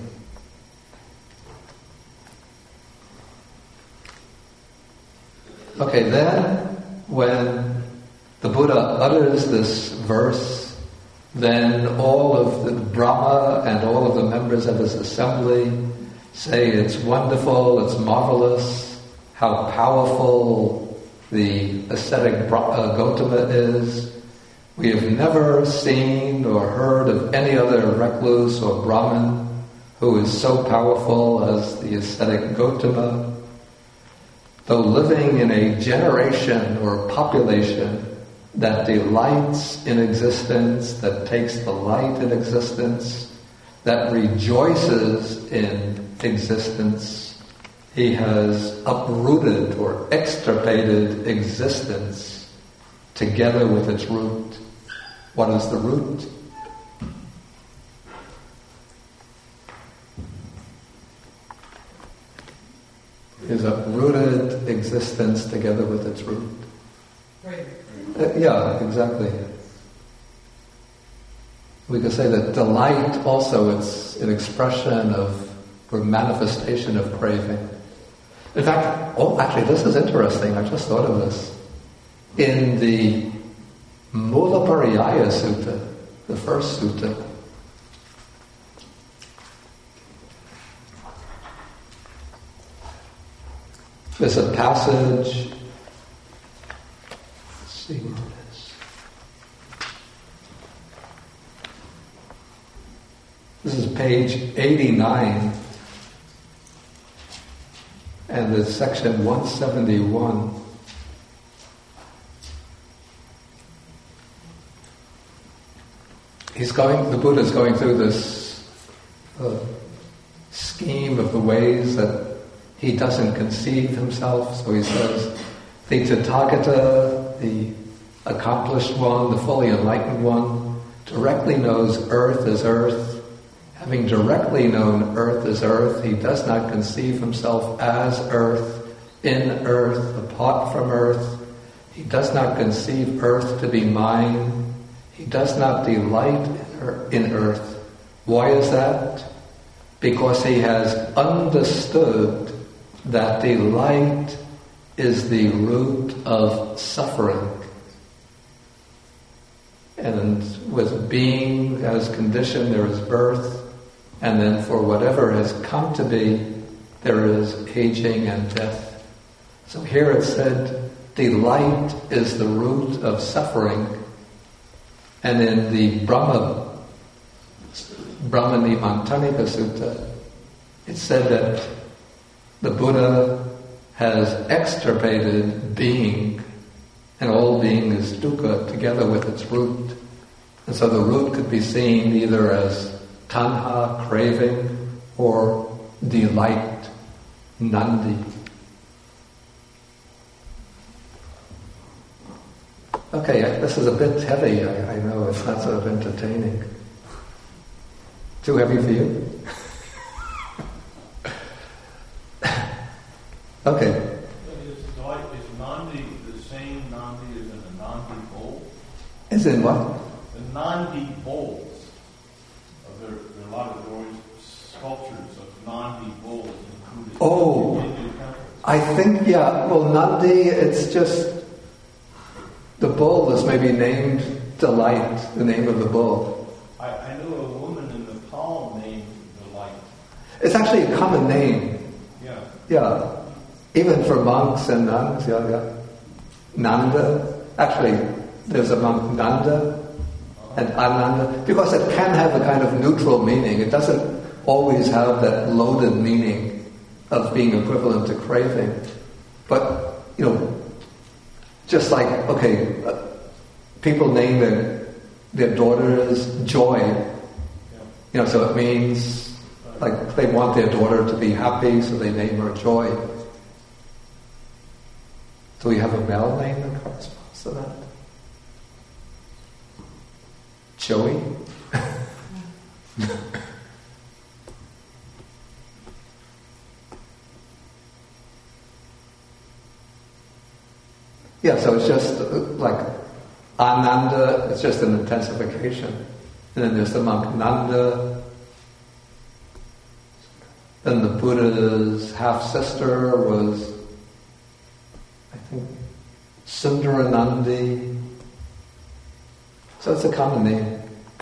Okay, then when the Buddha utters this verse, then all of the Brahma and all of the members of his assembly say it's wonderful, it's marvelous, how powerful the ascetic Bra- uh, Gautama is. We have never seen or heard of any other recluse or Brahmin who is so powerful as the ascetic Gautama. Though living in a generation or population that delights in existence, that takes delight in existence, that rejoices in existence, he has uprooted or extirpated existence together with its root. What is the root? Is uprooted existence together with its root. Right. Uh, yeah, exactly. We could say that delight also is an expression of, or manifestation of craving. In fact, oh, actually this is interesting, I just thought of this. In the Mulapariyaya Sutta, the first sutta, there's a passage, let's see what it is. This is page eighty-nine, and it's section one seventy-one. He's going, the Buddha is going through this uh, scheme of the ways that he doesn't conceive himself, so he says, the Tathagata, the accomplished one, the fully enlightened one, directly knows earth as earth. Having directly known earth as earth, he does not conceive himself as earth, in earth, apart from earth. He does not conceive earth to be mine. He does not delight in earth. Why is that? Because he has understood that delight is the root of suffering. And with being as condition, there is birth, and then for whatever has come to be, there is aging and death. So here it said, delight is the root of suffering. And in the Brahma, Brahmani Mantanika Sutta, it said that the Buddha has extirpated being, and all being is dukkha, together with its root. And so the root could be seen either as tanha, craving, or delight, nandi. Okay, this is a bit heavy, I, I know, it's not sort of entertaining. Too heavy for you? Okay. Is, like, is Nandi the same Nandi as in the Nandi bowl? Is in what? The Nandi bowls. Uh, there, there are a lot of there are always sculptures of Nandi bowls included Oh, in Hindu temples. I think, yeah, well, Nandi, it's just, the bull is maybe named Delight, the name of the bull. I, I knew a woman in Nepal named Delight. It's actually a common name. Yeah. Yeah. Even for monks and nuns, yeah, yeah. Nanda. Actually, there's a monk Nanda and Ananda, because it can have a kind of neutral meaning. It doesn't always have that loaded meaning of being equivalent to craving. But, you know, just like, okay, uh, people name their, their daughters Joy. You know, so it means, like, they want their daughter to be happy, so they name her Joy. Do we have a male name that corresponds to that? Joey? Yeah, so it's just uh, like Ananda, it's just an intensification. And then there's the monk Nanda. Then the Buddha's half-sister was, I think, Sundaranandi. So it's a common name.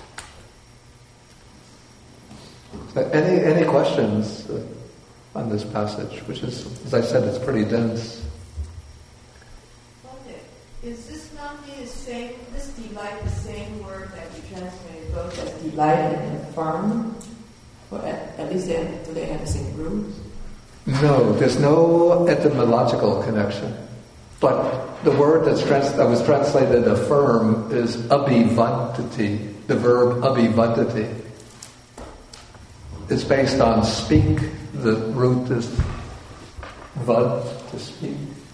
So any any questions uh, on this passage, which is, as I said, it's pretty dense. Okay. Is this Nandi the same, this delight the same word that you translated both as delight and affirm? Or at, at least they have, do they have the same roots? No, there's no etymological connection. But the word that's trans- that was translated affirm is abhivadati, the verb abhivadati. It's based on speak. The root is vad, to speak.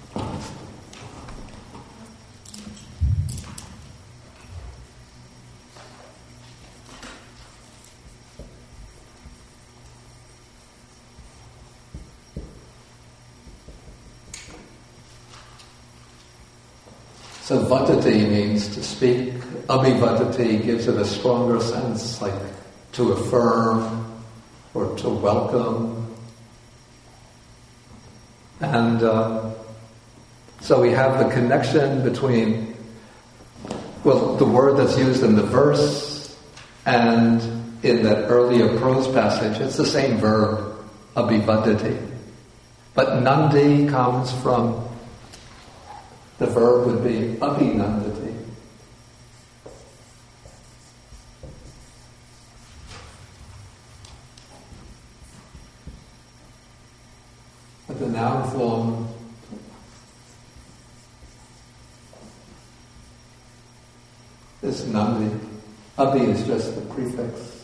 So vadati means to speak. Abhivadati gives it a stronger sense, like to affirm or to welcome. And uh, so we have the connection between, well, the word that's used in the verse and in that earlier prose passage. It's the same verb, abhivadati. But Nandi comes from, the verb would be abhinandati. But the noun form is Nandi. Abhi is just the prefix.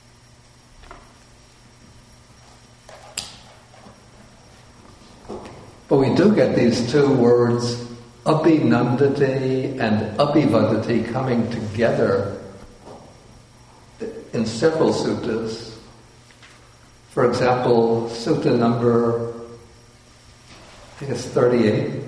But we do get these two words, abhinandati and abhivadati, coming together in several suttas. For example, sutta number, I think it's thirty-eight.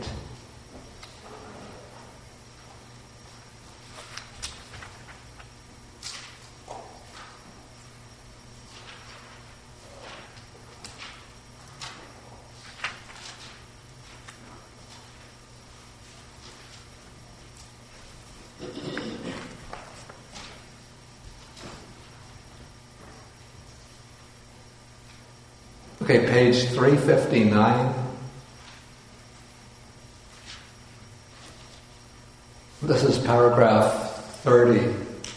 Okay, page three fifty-nine. This is paragraph thirty.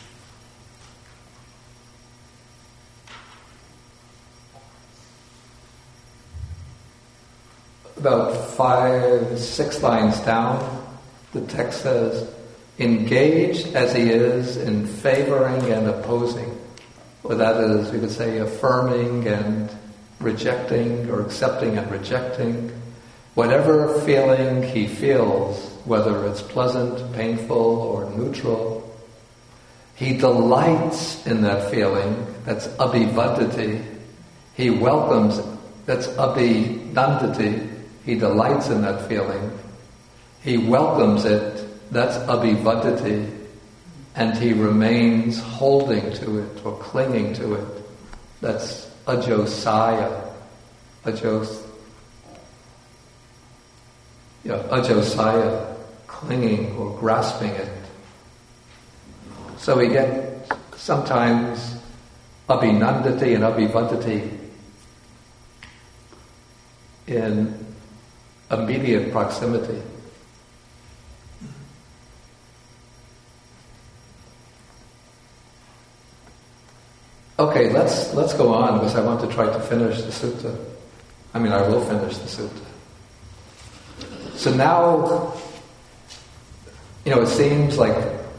About five, six lines down, the text says, engaged as he is in favoring and opposing. Or that is, we could say, affirming and rejecting, or accepting and rejecting. Whatever feeling he feels, whether it's pleasant, painful, or neutral, he delights in that feeling. That's abhivadati. He welcomes it. That's abhinandati. He delights in that feeling. He welcomes it. That's abhivadati. And he remains holding to it or clinging to it. That's ajosaya. Ajos. Yeah, ajosaya, clinging or grasping it. So we get sometimes abhinandati and abhivadati in immediate proximity. Okay, let's let's go on because I want to try to finish the sutta. I mean, I will finish the sutta. So now, you know, it seems like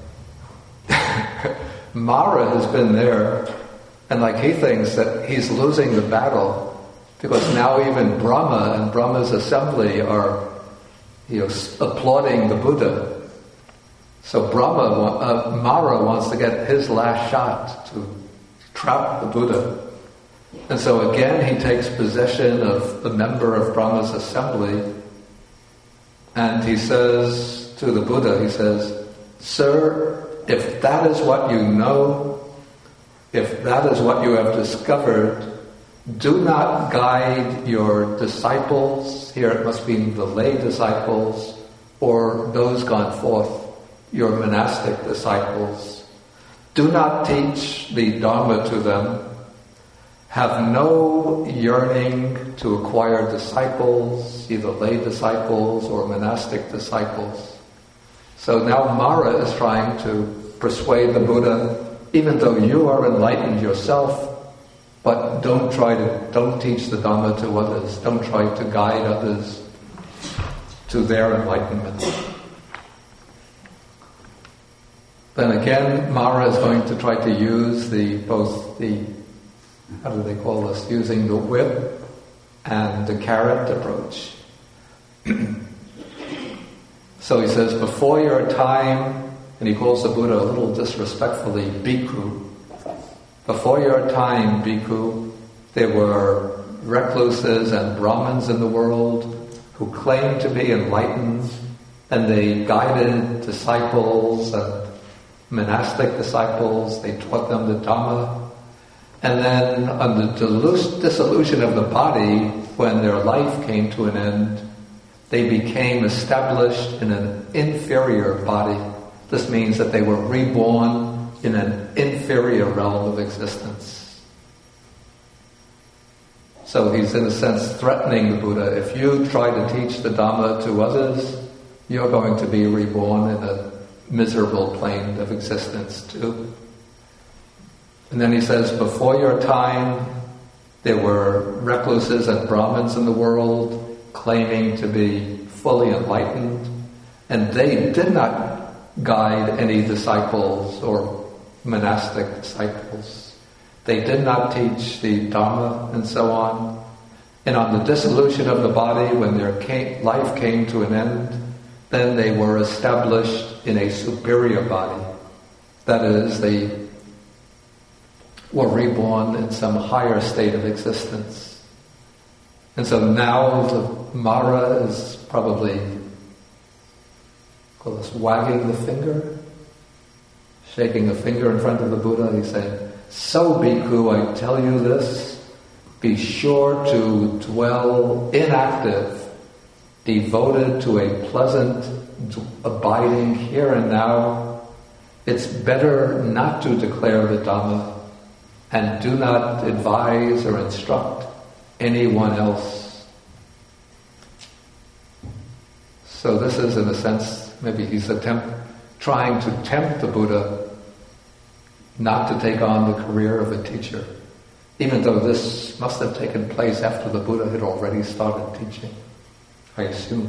Mara has been there, and like he thinks that he's losing the battle because now even Brahma and Brahma's assembly are, you know, applauding the Buddha. So Brahma, uh, Mara wants to get his last shot to trap the Buddha. And so again he takes possession of the member of Brahma's assembly, and he says, to the Buddha, he says, "Sir, if that is what you know, if that is what you have discovered, do not guide your disciples," here it must mean the lay disciples, or those gone forth, your monastic disciples. Do not teach the Dharma to them. Have no yearning to acquire disciples, either lay disciples or monastic disciples. So now Mara is trying to persuade the Buddha, even though you are enlightened yourself, but don't try to, don't teach the Dhamma to others. Don't try to guide others to their enlightenment. Then again, Mara is going to try to use the, both the, how do they call this, using the whip and the carrot approach. So he says, before your time, and he calls the Buddha a little disrespectfully, bhikkhu. Before your time, bhikkhu, there were recluses and Brahmins in the world who claimed to be enlightened, and they guided disciples and monastic disciples, they taught them the Dhamma. And then on the dissolution of the body, when their life came to an end, they became established in an inferior body. This means that they were reborn in an inferior realm of existence. So he's in a sense threatening the Buddha. If you try to teach the Dhamma to others, you're going to be reborn in a miserable plane of existence too. And then he says, before your time, there were recluses and Brahmins in the world claiming to be fully enlightened, and they did not guide any disciples or monastic disciples. They did not teach the Dhamma and so on. And on the dissolution of the body, when their came, life came to an end, then they were established in a superior body. That is, they were reborn in some higher state of existence. And so now the Mara is probably, call this wagging the finger, shaking a finger in front of the Buddha. He's saying, so bhikkhu, I tell you this, be sure to dwell inactive, devoted to a pleasant abiding here and now. It's better not to declare the Dhamma, and do not advise or instruct anyone else. So this is, in a sense, maybe he's attempt, trying to tempt the Buddha not to take on the career of a teacher, even though this must have taken place after the Buddha had already started teaching, I assume.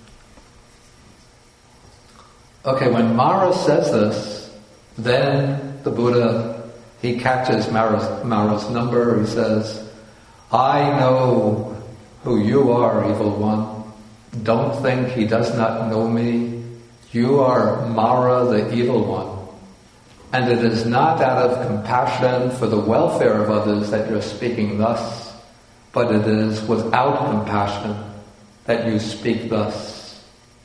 Okay, when Mara says this, then the Buddha, he catches Mara's, Mara's number. He says, I know who you are, evil one. Don't think he does not know me. You are Mara, the evil one. And it is not out of compassion for the welfare of others that you're speaking thus, but it is without compassion that you speak thus.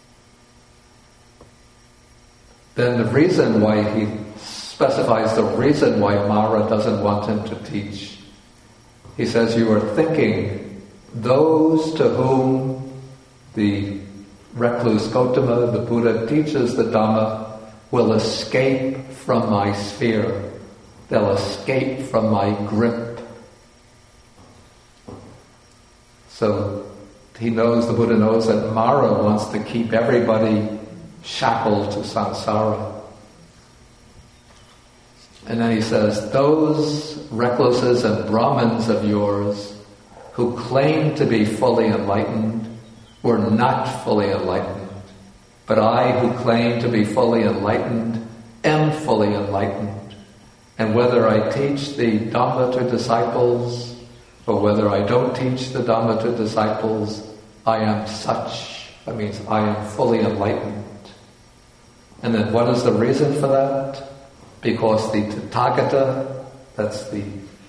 Then the reason why he specifies the reason why Mara doesn't want him to teach. He says, you are thinking, those to whom the recluse Gotama, the Buddha, teaches the Dhamma will escape from my sphere. They'll escape from my grip. So he knows, the Buddha knows that Mara wants to keep everybody shackled to samsara. And then he says, those recluses and Brahmins of yours who claim to be fully enlightened were not fully enlightened. But I, who claim to be fully enlightened, am fully enlightened. And whether I teach the Dhamma to disciples, or whether I don't teach the Dhamma to disciples, I am such. That means I am fully enlightened. And then what is the reason for that? Because the Tathagata, that's the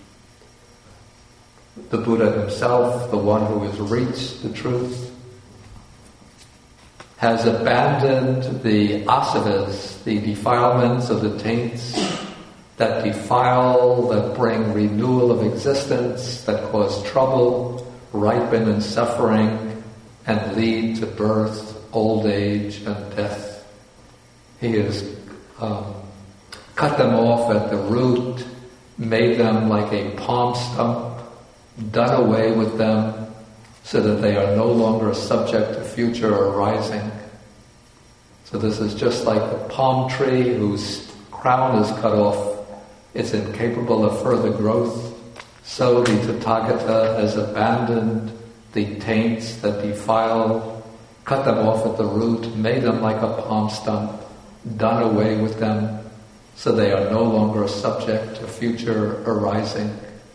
the Buddha himself, the one who has reached the truth, has abandoned the asavas, the defilements of the taints that defile, that bring renewal of existence, that cause trouble, ripen in suffering, and lead to birth, old age, and death. He has um, cut them off at the root, made them like a palm stump, done away with them, so that they are no longer subject to future arising. So this is just like the palm tree whose crown is cut off. It's incapable of further growth. So the Tathagata has abandoned the taints that defile, cut them off at the root, made them like a palm stump, done away with them, so they are no longer subject to future arising.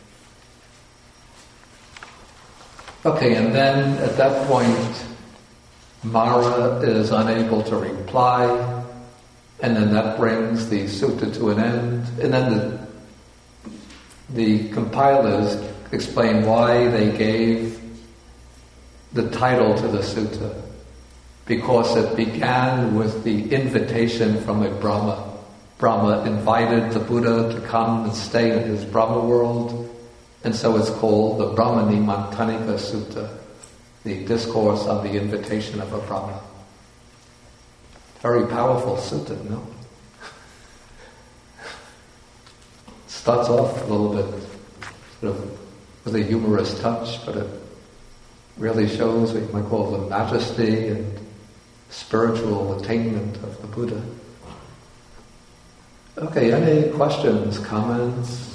Okay, and then at that point, Mara is unable to reply, and then that brings the sutta to an end. And then the, the compilers explain why they gave the title to the sutta, because it began with the invitation from a Brahma. Brahma invited the Buddha to come and stay in his Brahma world, and so it's called the Brahmani Mantanika Sutta, the discourse on the invitation of a Brahma. Very powerful sutta, no? Starts off a little bit sort of with a humorous touch, but it really shows what you might call the majesty and spiritual attainment of the Buddha. Okay, any questions, comments?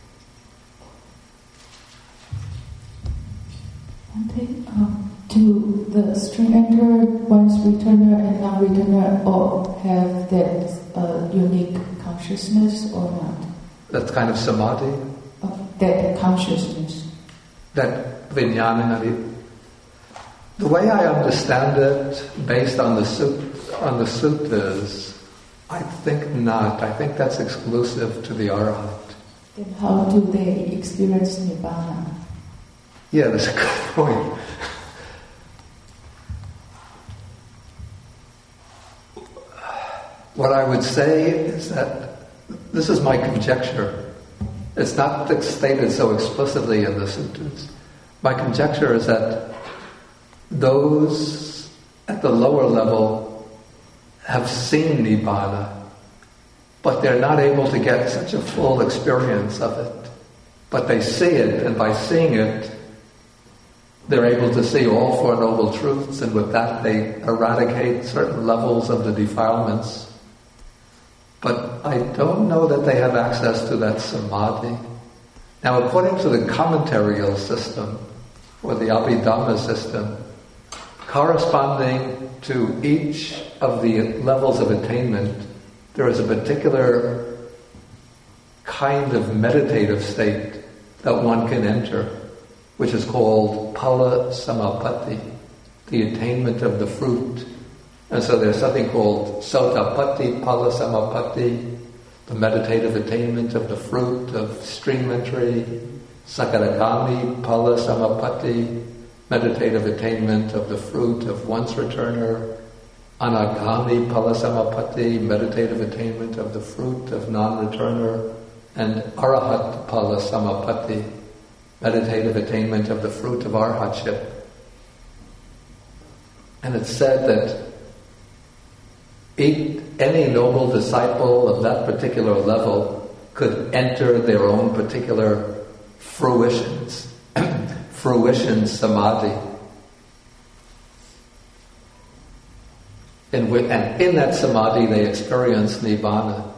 Um, do the string enterer, once returner and non-returner all have that uh, unique consciousness or not? That's kind of samadhi? Uh, that consciousness. That vijnana. The way I understand it, based on the sut, on the suttas, I think not. I think that's exclusive to the Arhat. Then how do they experience Nibbana? Yeah, that's a good point. What I would say is that this is my conjecture. It's not stated so explicitly in the suttas. My conjecture is that those at the lower level have seen Nibbana, but they're not able to get such a full experience of it. But they see it, and by seeing it, they're able to see all Four Noble Truths, and with that they eradicate certain levels of the defilements. But I don't know that they have access to that samadhi. Now, according to the commentarial system, or the Abhidhamma system, corresponding to each of the levels of attainment, there is a particular kind of meditative state that one can enter, which is called Phala Samapatti, the attainment of the fruit. And so there's something called Sotapatti, Phala Samapatti, the meditative attainment of the fruit of stream entry, Sakadagami, Phala Samapatti, meditative attainment of the fruit of once returner, Anagami, Phala Samapatti, meditative attainment of the fruit of non-returner, and Arahat Phala Samapatti, meditative attainment of the fruit of arhatship. And it's said that any noble disciple of that particular level could enter their own particular fruitions, fruition samadhi. In which, and in that samadhi they experience Nibbana.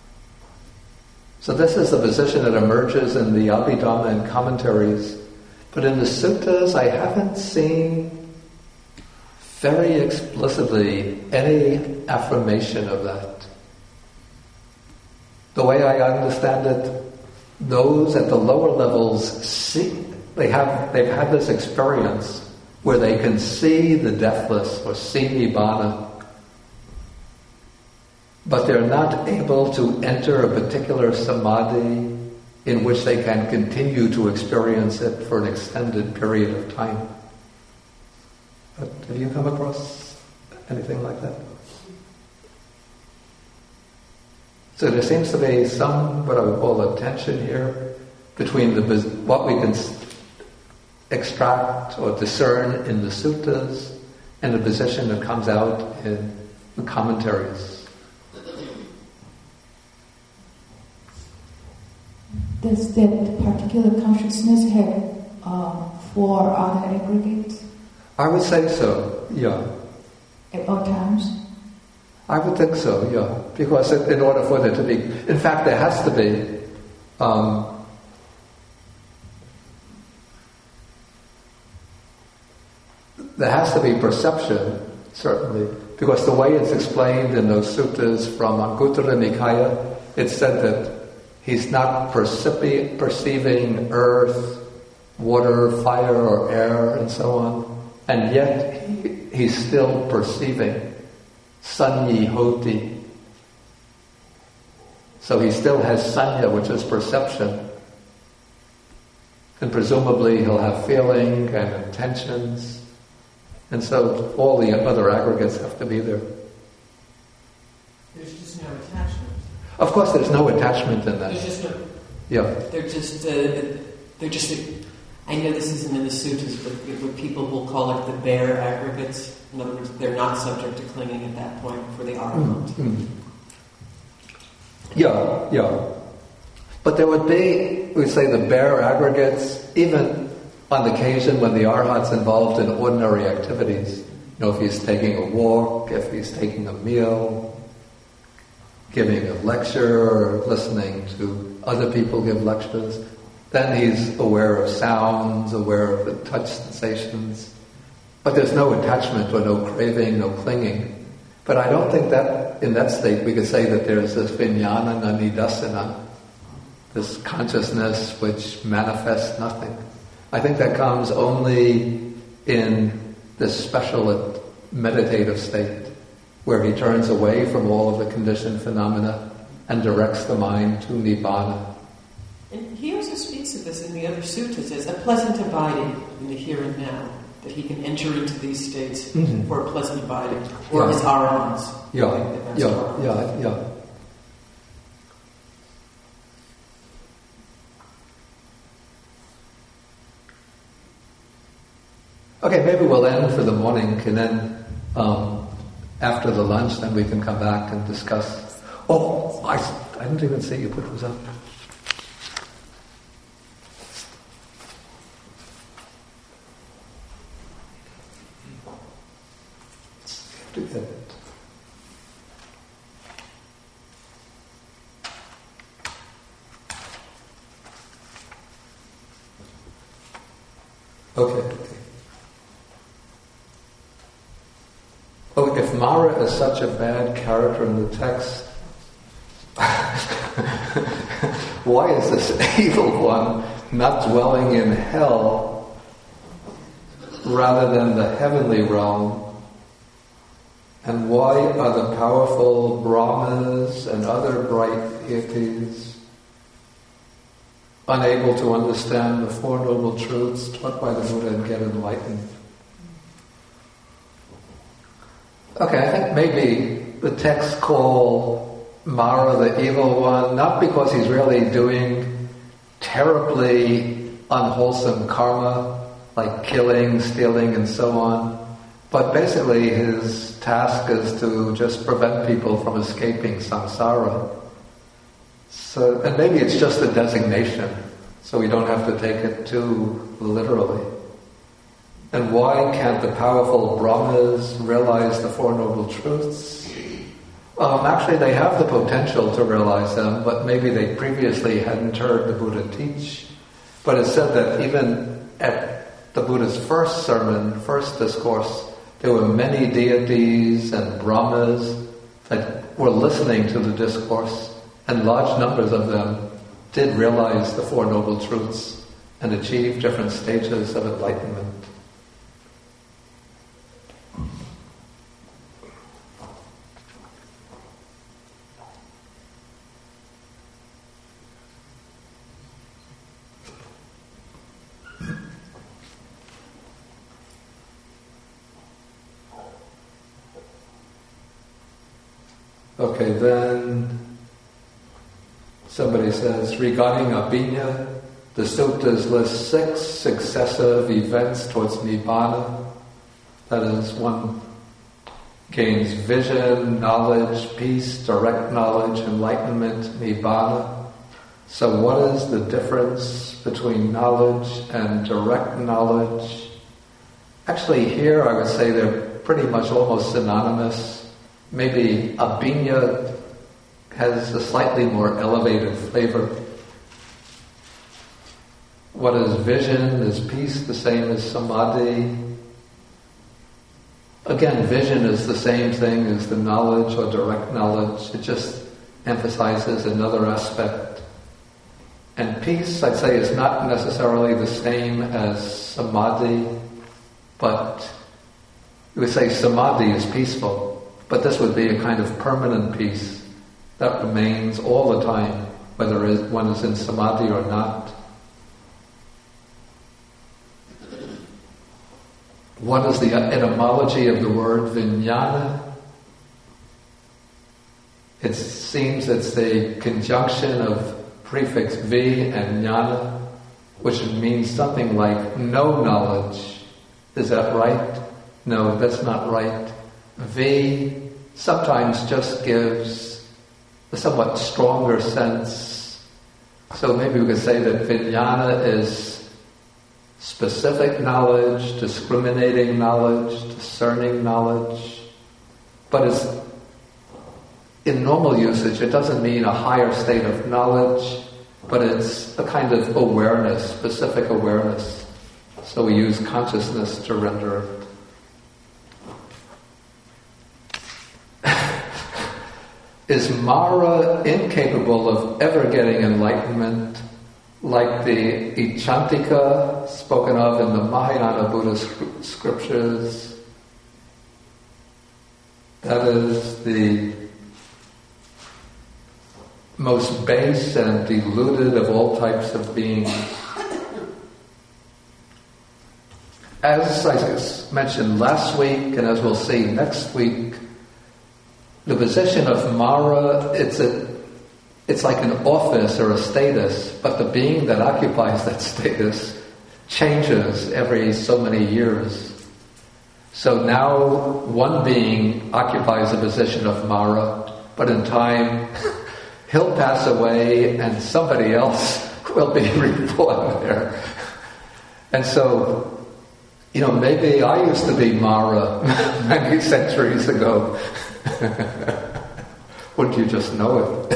So this is the position that emerges in the Abhidhamma and commentaries. But in the suttas, I haven't seen very explicitly any affirmation of that. The way I understand it, those at the lower levels see, they have, they've had this experience where they can see the deathless or see Nibbana, but they're not able to enter a particular samadhi in which they can continue to experience it for an extended period of time. But have you come across anything like that? So there seems to be some, what I would call a tension here, between the what we can extract or discern in the suttas and the position that comes out in the commentaries. Does that particular consciousness have uh, four other aggregates? I would say so, yeah. At all times? I would think so, yeah. Because it, in order for there to be... In fact, there has to be... Um, there has to be perception, certainly. Because the way it's explained in those suttas from Anguttara Nikaya, it's said that he's not percipi- perceiving earth, water, fire, or air, and so on. And yet, he, he's still perceiving. Sanyi hoti. So he still has sanya, which is perception. And presumably he'll have feeling and intentions. And so all the other aggregates have to be there. There's just no attachment. Of course there's no attachment in that. There's just no... Yeah. They're just... Uh, they're just... I know this isn't in the suttas, but what people will call it the bare aggregates. In other words, they're not subject to clinging at that point for the arahant. Mm-hmm. Yeah, yeah. But there would be, we say, the bare aggregates, even on occasion when the arhat's involved in ordinary activities. You know, if he's taking a walk, if he's taking a meal, giving a lecture, or listening to other people give lectures, then he's aware of sounds, aware of the touch sensations. But there's no attachment or no craving, no clinging. But I don't think that in that state we could say that there's this vijnana nidasana, this consciousness which manifests nothing. I think that comes only in this special meditative state where he turns away from all of the conditioned phenomena and directs the mind to nibbana. And he also speaks of this in the other suttas as a pleasant abiding in the here and now, that he can enter into these states mm-hmm. for a pleasant abiding, or yeah. his arahants. Yeah, like yeah, arahants. yeah, yeah. Okay, maybe we'll end for the morning, and then um, after the lunch, then we can come back and discuss. Oh, I, I didn't even see you put those up. Do that. Okay. Oh, if Mara is such a bad character in the text, why is this evil one not dwelling in hell rather than the heavenly realm? And why are the powerful Brahmas and other bright deities unable to understand the Four Noble Truths taught by the Buddha and get enlightened? Okay, I think maybe the texts call Mara the evil one, not because he's really doing terribly unwholesome karma, like killing, stealing, and so on, but basically his task is to just prevent people from escaping samsara. So, and maybe it's just a designation, so we don't have to take it too literally. And why can't the powerful Brahmas realize the Four Noble Truths? Um, actually, they have the potential to realize them, but maybe they previously hadn't heard the Buddha teach. But it's said that even at the Buddha's first sermon, first discourse, there were many deities and Brahmas that were listening to the discourse, and large numbers of them did realize the Four Noble Truths and achieve different stages of enlightenment. Okay, then somebody says, regarding Abhinya, the suttas list six successive events towards Nibbana. That is, one gains vision, knowledge, peace, direct knowledge, enlightenment, Nibbana. So what is the difference between knowledge and direct knowledge? Actually here I would say they're pretty much almost synonymous. Maybe Abhinya has a slightly more elevated flavor. What is vision? Is peace the same as samadhi? Again, vision is the same thing as the knowledge or direct knowledge. It just emphasizes another aspect. And peace, I'd say, is not necessarily the same as samadhi, but we would say samadhi is peaceful, but this would be a kind of permanent peace that remains all the time, whether one is in samadhi or not. What is the etymology of the word vijnana? It seems it's the conjunction of prefix vi and jnana, which means something like no knowledge. Is that right? No, that's not right. Vi sometimes just gives a somewhat stronger sense. So maybe we could say that vijnana is specific knowledge, discriminating knowledge, discerning knowledge. But it's, in normal usage, it doesn't mean a higher state of knowledge, but it's a kind of awareness, specific awareness. So we use consciousness to render it. Is Mara incapable of ever getting enlightenment, like the Ichantika spoken of in the Mahayana Buddhist scriptures? That is the most base and deluded of all types of beings. As I mentioned last week, and as we'll see next week, the position of Mara, it's a It's like an office or a status, but the being that occupies that status changes every so many years. So now one being occupies the position of Mara, but in time he'll pass away and somebody else will be reborn there. And so, you know, maybe I used to be Mara many centuries ago. Wouldn't you just know it?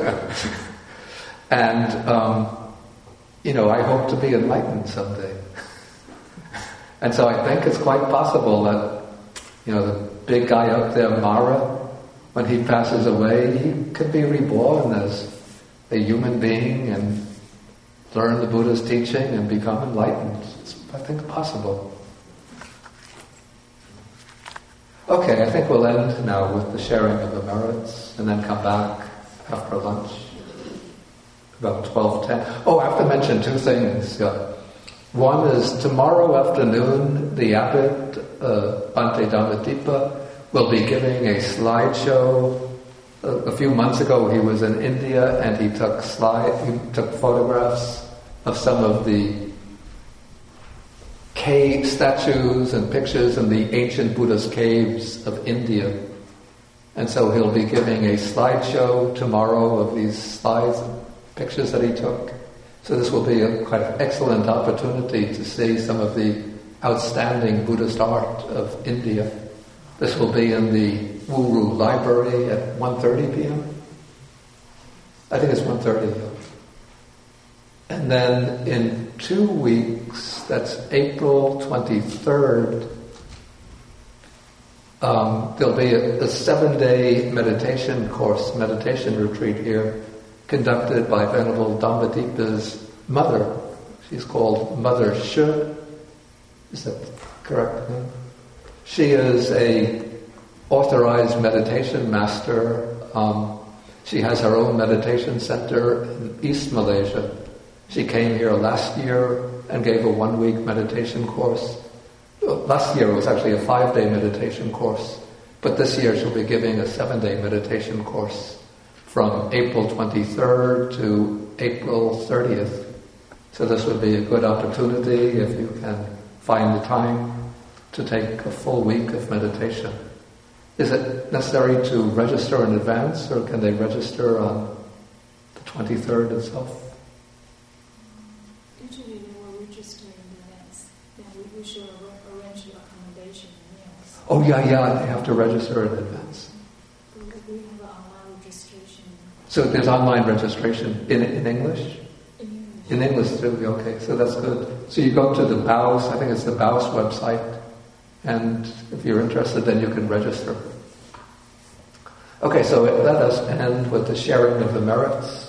And, um, you know, I hope to be enlightened someday. And so I think it's quite possible that, you know, the big guy up there, Mara, when he passes away, he could be reborn as a human being and learn the Buddha's teaching and become enlightened. It's, I think, possible. Okay, I think we'll end now with the sharing of the merits and then come back after lunch, about twelve ten. Oh, I have to mention two things. Uh, one is tomorrow afternoon, the abbot, uh, Bhante Dhammadippa, will be giving a slideshow. Uh, a few months ago he was in India and he took slide, he took photographs of some of the cave statues and pictures in the ancient Buddhist caves of India. And so he'll be giving a slideshow tomorrow of these slides and pictures that he took. So this will be a quite excellent opportunity to see some of the outstanding Buddhist art of India. This will be in the Wuru Library at one thirty p.m. I think it's one thirty. And then in two weeks, that's April twenty-third, um, there'll be a, a seven-day meditation course, meditation retreat here, conducted by Venerable Dhammadippa's mother. She's called Mother Shi. Is that correct? No? She is a authorized meditation master. Um, she has her own meditation center in East Malaysia. She came here last year and gave a one-week meditation course. Last year it was actually a five-day meditation course. But this year she'll be giving a seven-day meditation course from April twenty-third to April thirtieth. So this would be a good opportunity if you can find the time to take a full week of meditation. Is it necessary to register in advance, or can they register on the twenty-third itself? Usually they will register in advance. Then we, we should ar- arrange the accommodation and meals. Oh yeah, yeah, they have to register in advance. We, we have an online registration. So there's online registration in in English? In English. In English too, okay, so that's good. So you go to the B A U S, I think it's the B A U S website, and if you're interested, then you can register. Okay, so let us end with the sharing of the merits.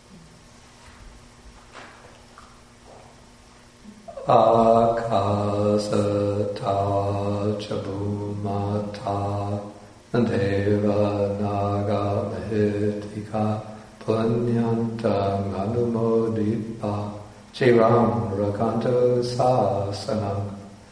Akasata chabumata deva naga mahitika punyantang anumodipa chiram rakanto sasanam.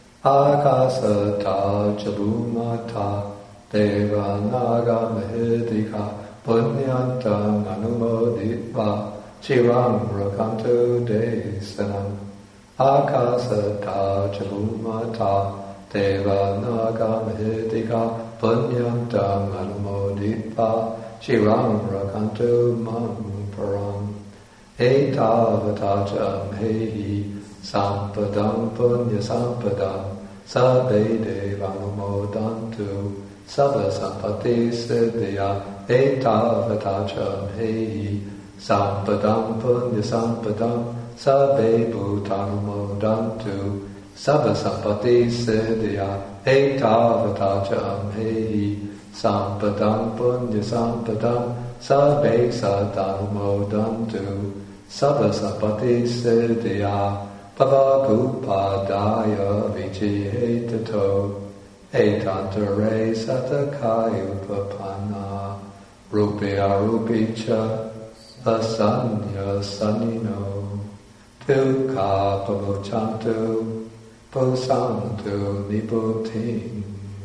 Akasata chabumata deva naga mahitika punyantang anumodipa chiram rakanto desanam. Akasata chabumata deva naga mahitika punyantang anumodipa chiram rakanto mam param. Etavata jam hehi sampadam punya sampadam sabbe devanumodantu sabba sampati siddhya. Etavata jam hehi sampadam punya sampadam sabbe bhutanumodantu sabba sampati siddhya. Etavata jam hehi sampadam punya sampadam sabbe satanumodantu sabba sampati siddhya. Bhavagupadaya vichihetato etantare satakayupapanna rupi arupicha asanya sanino dukkha pamochantu posantu niputim.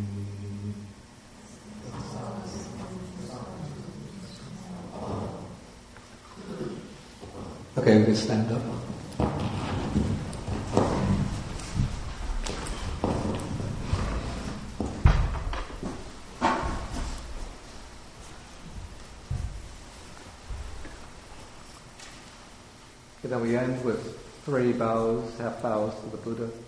Okay, we can stand up. Okay, then we end with three bows, half bows to the Buddha.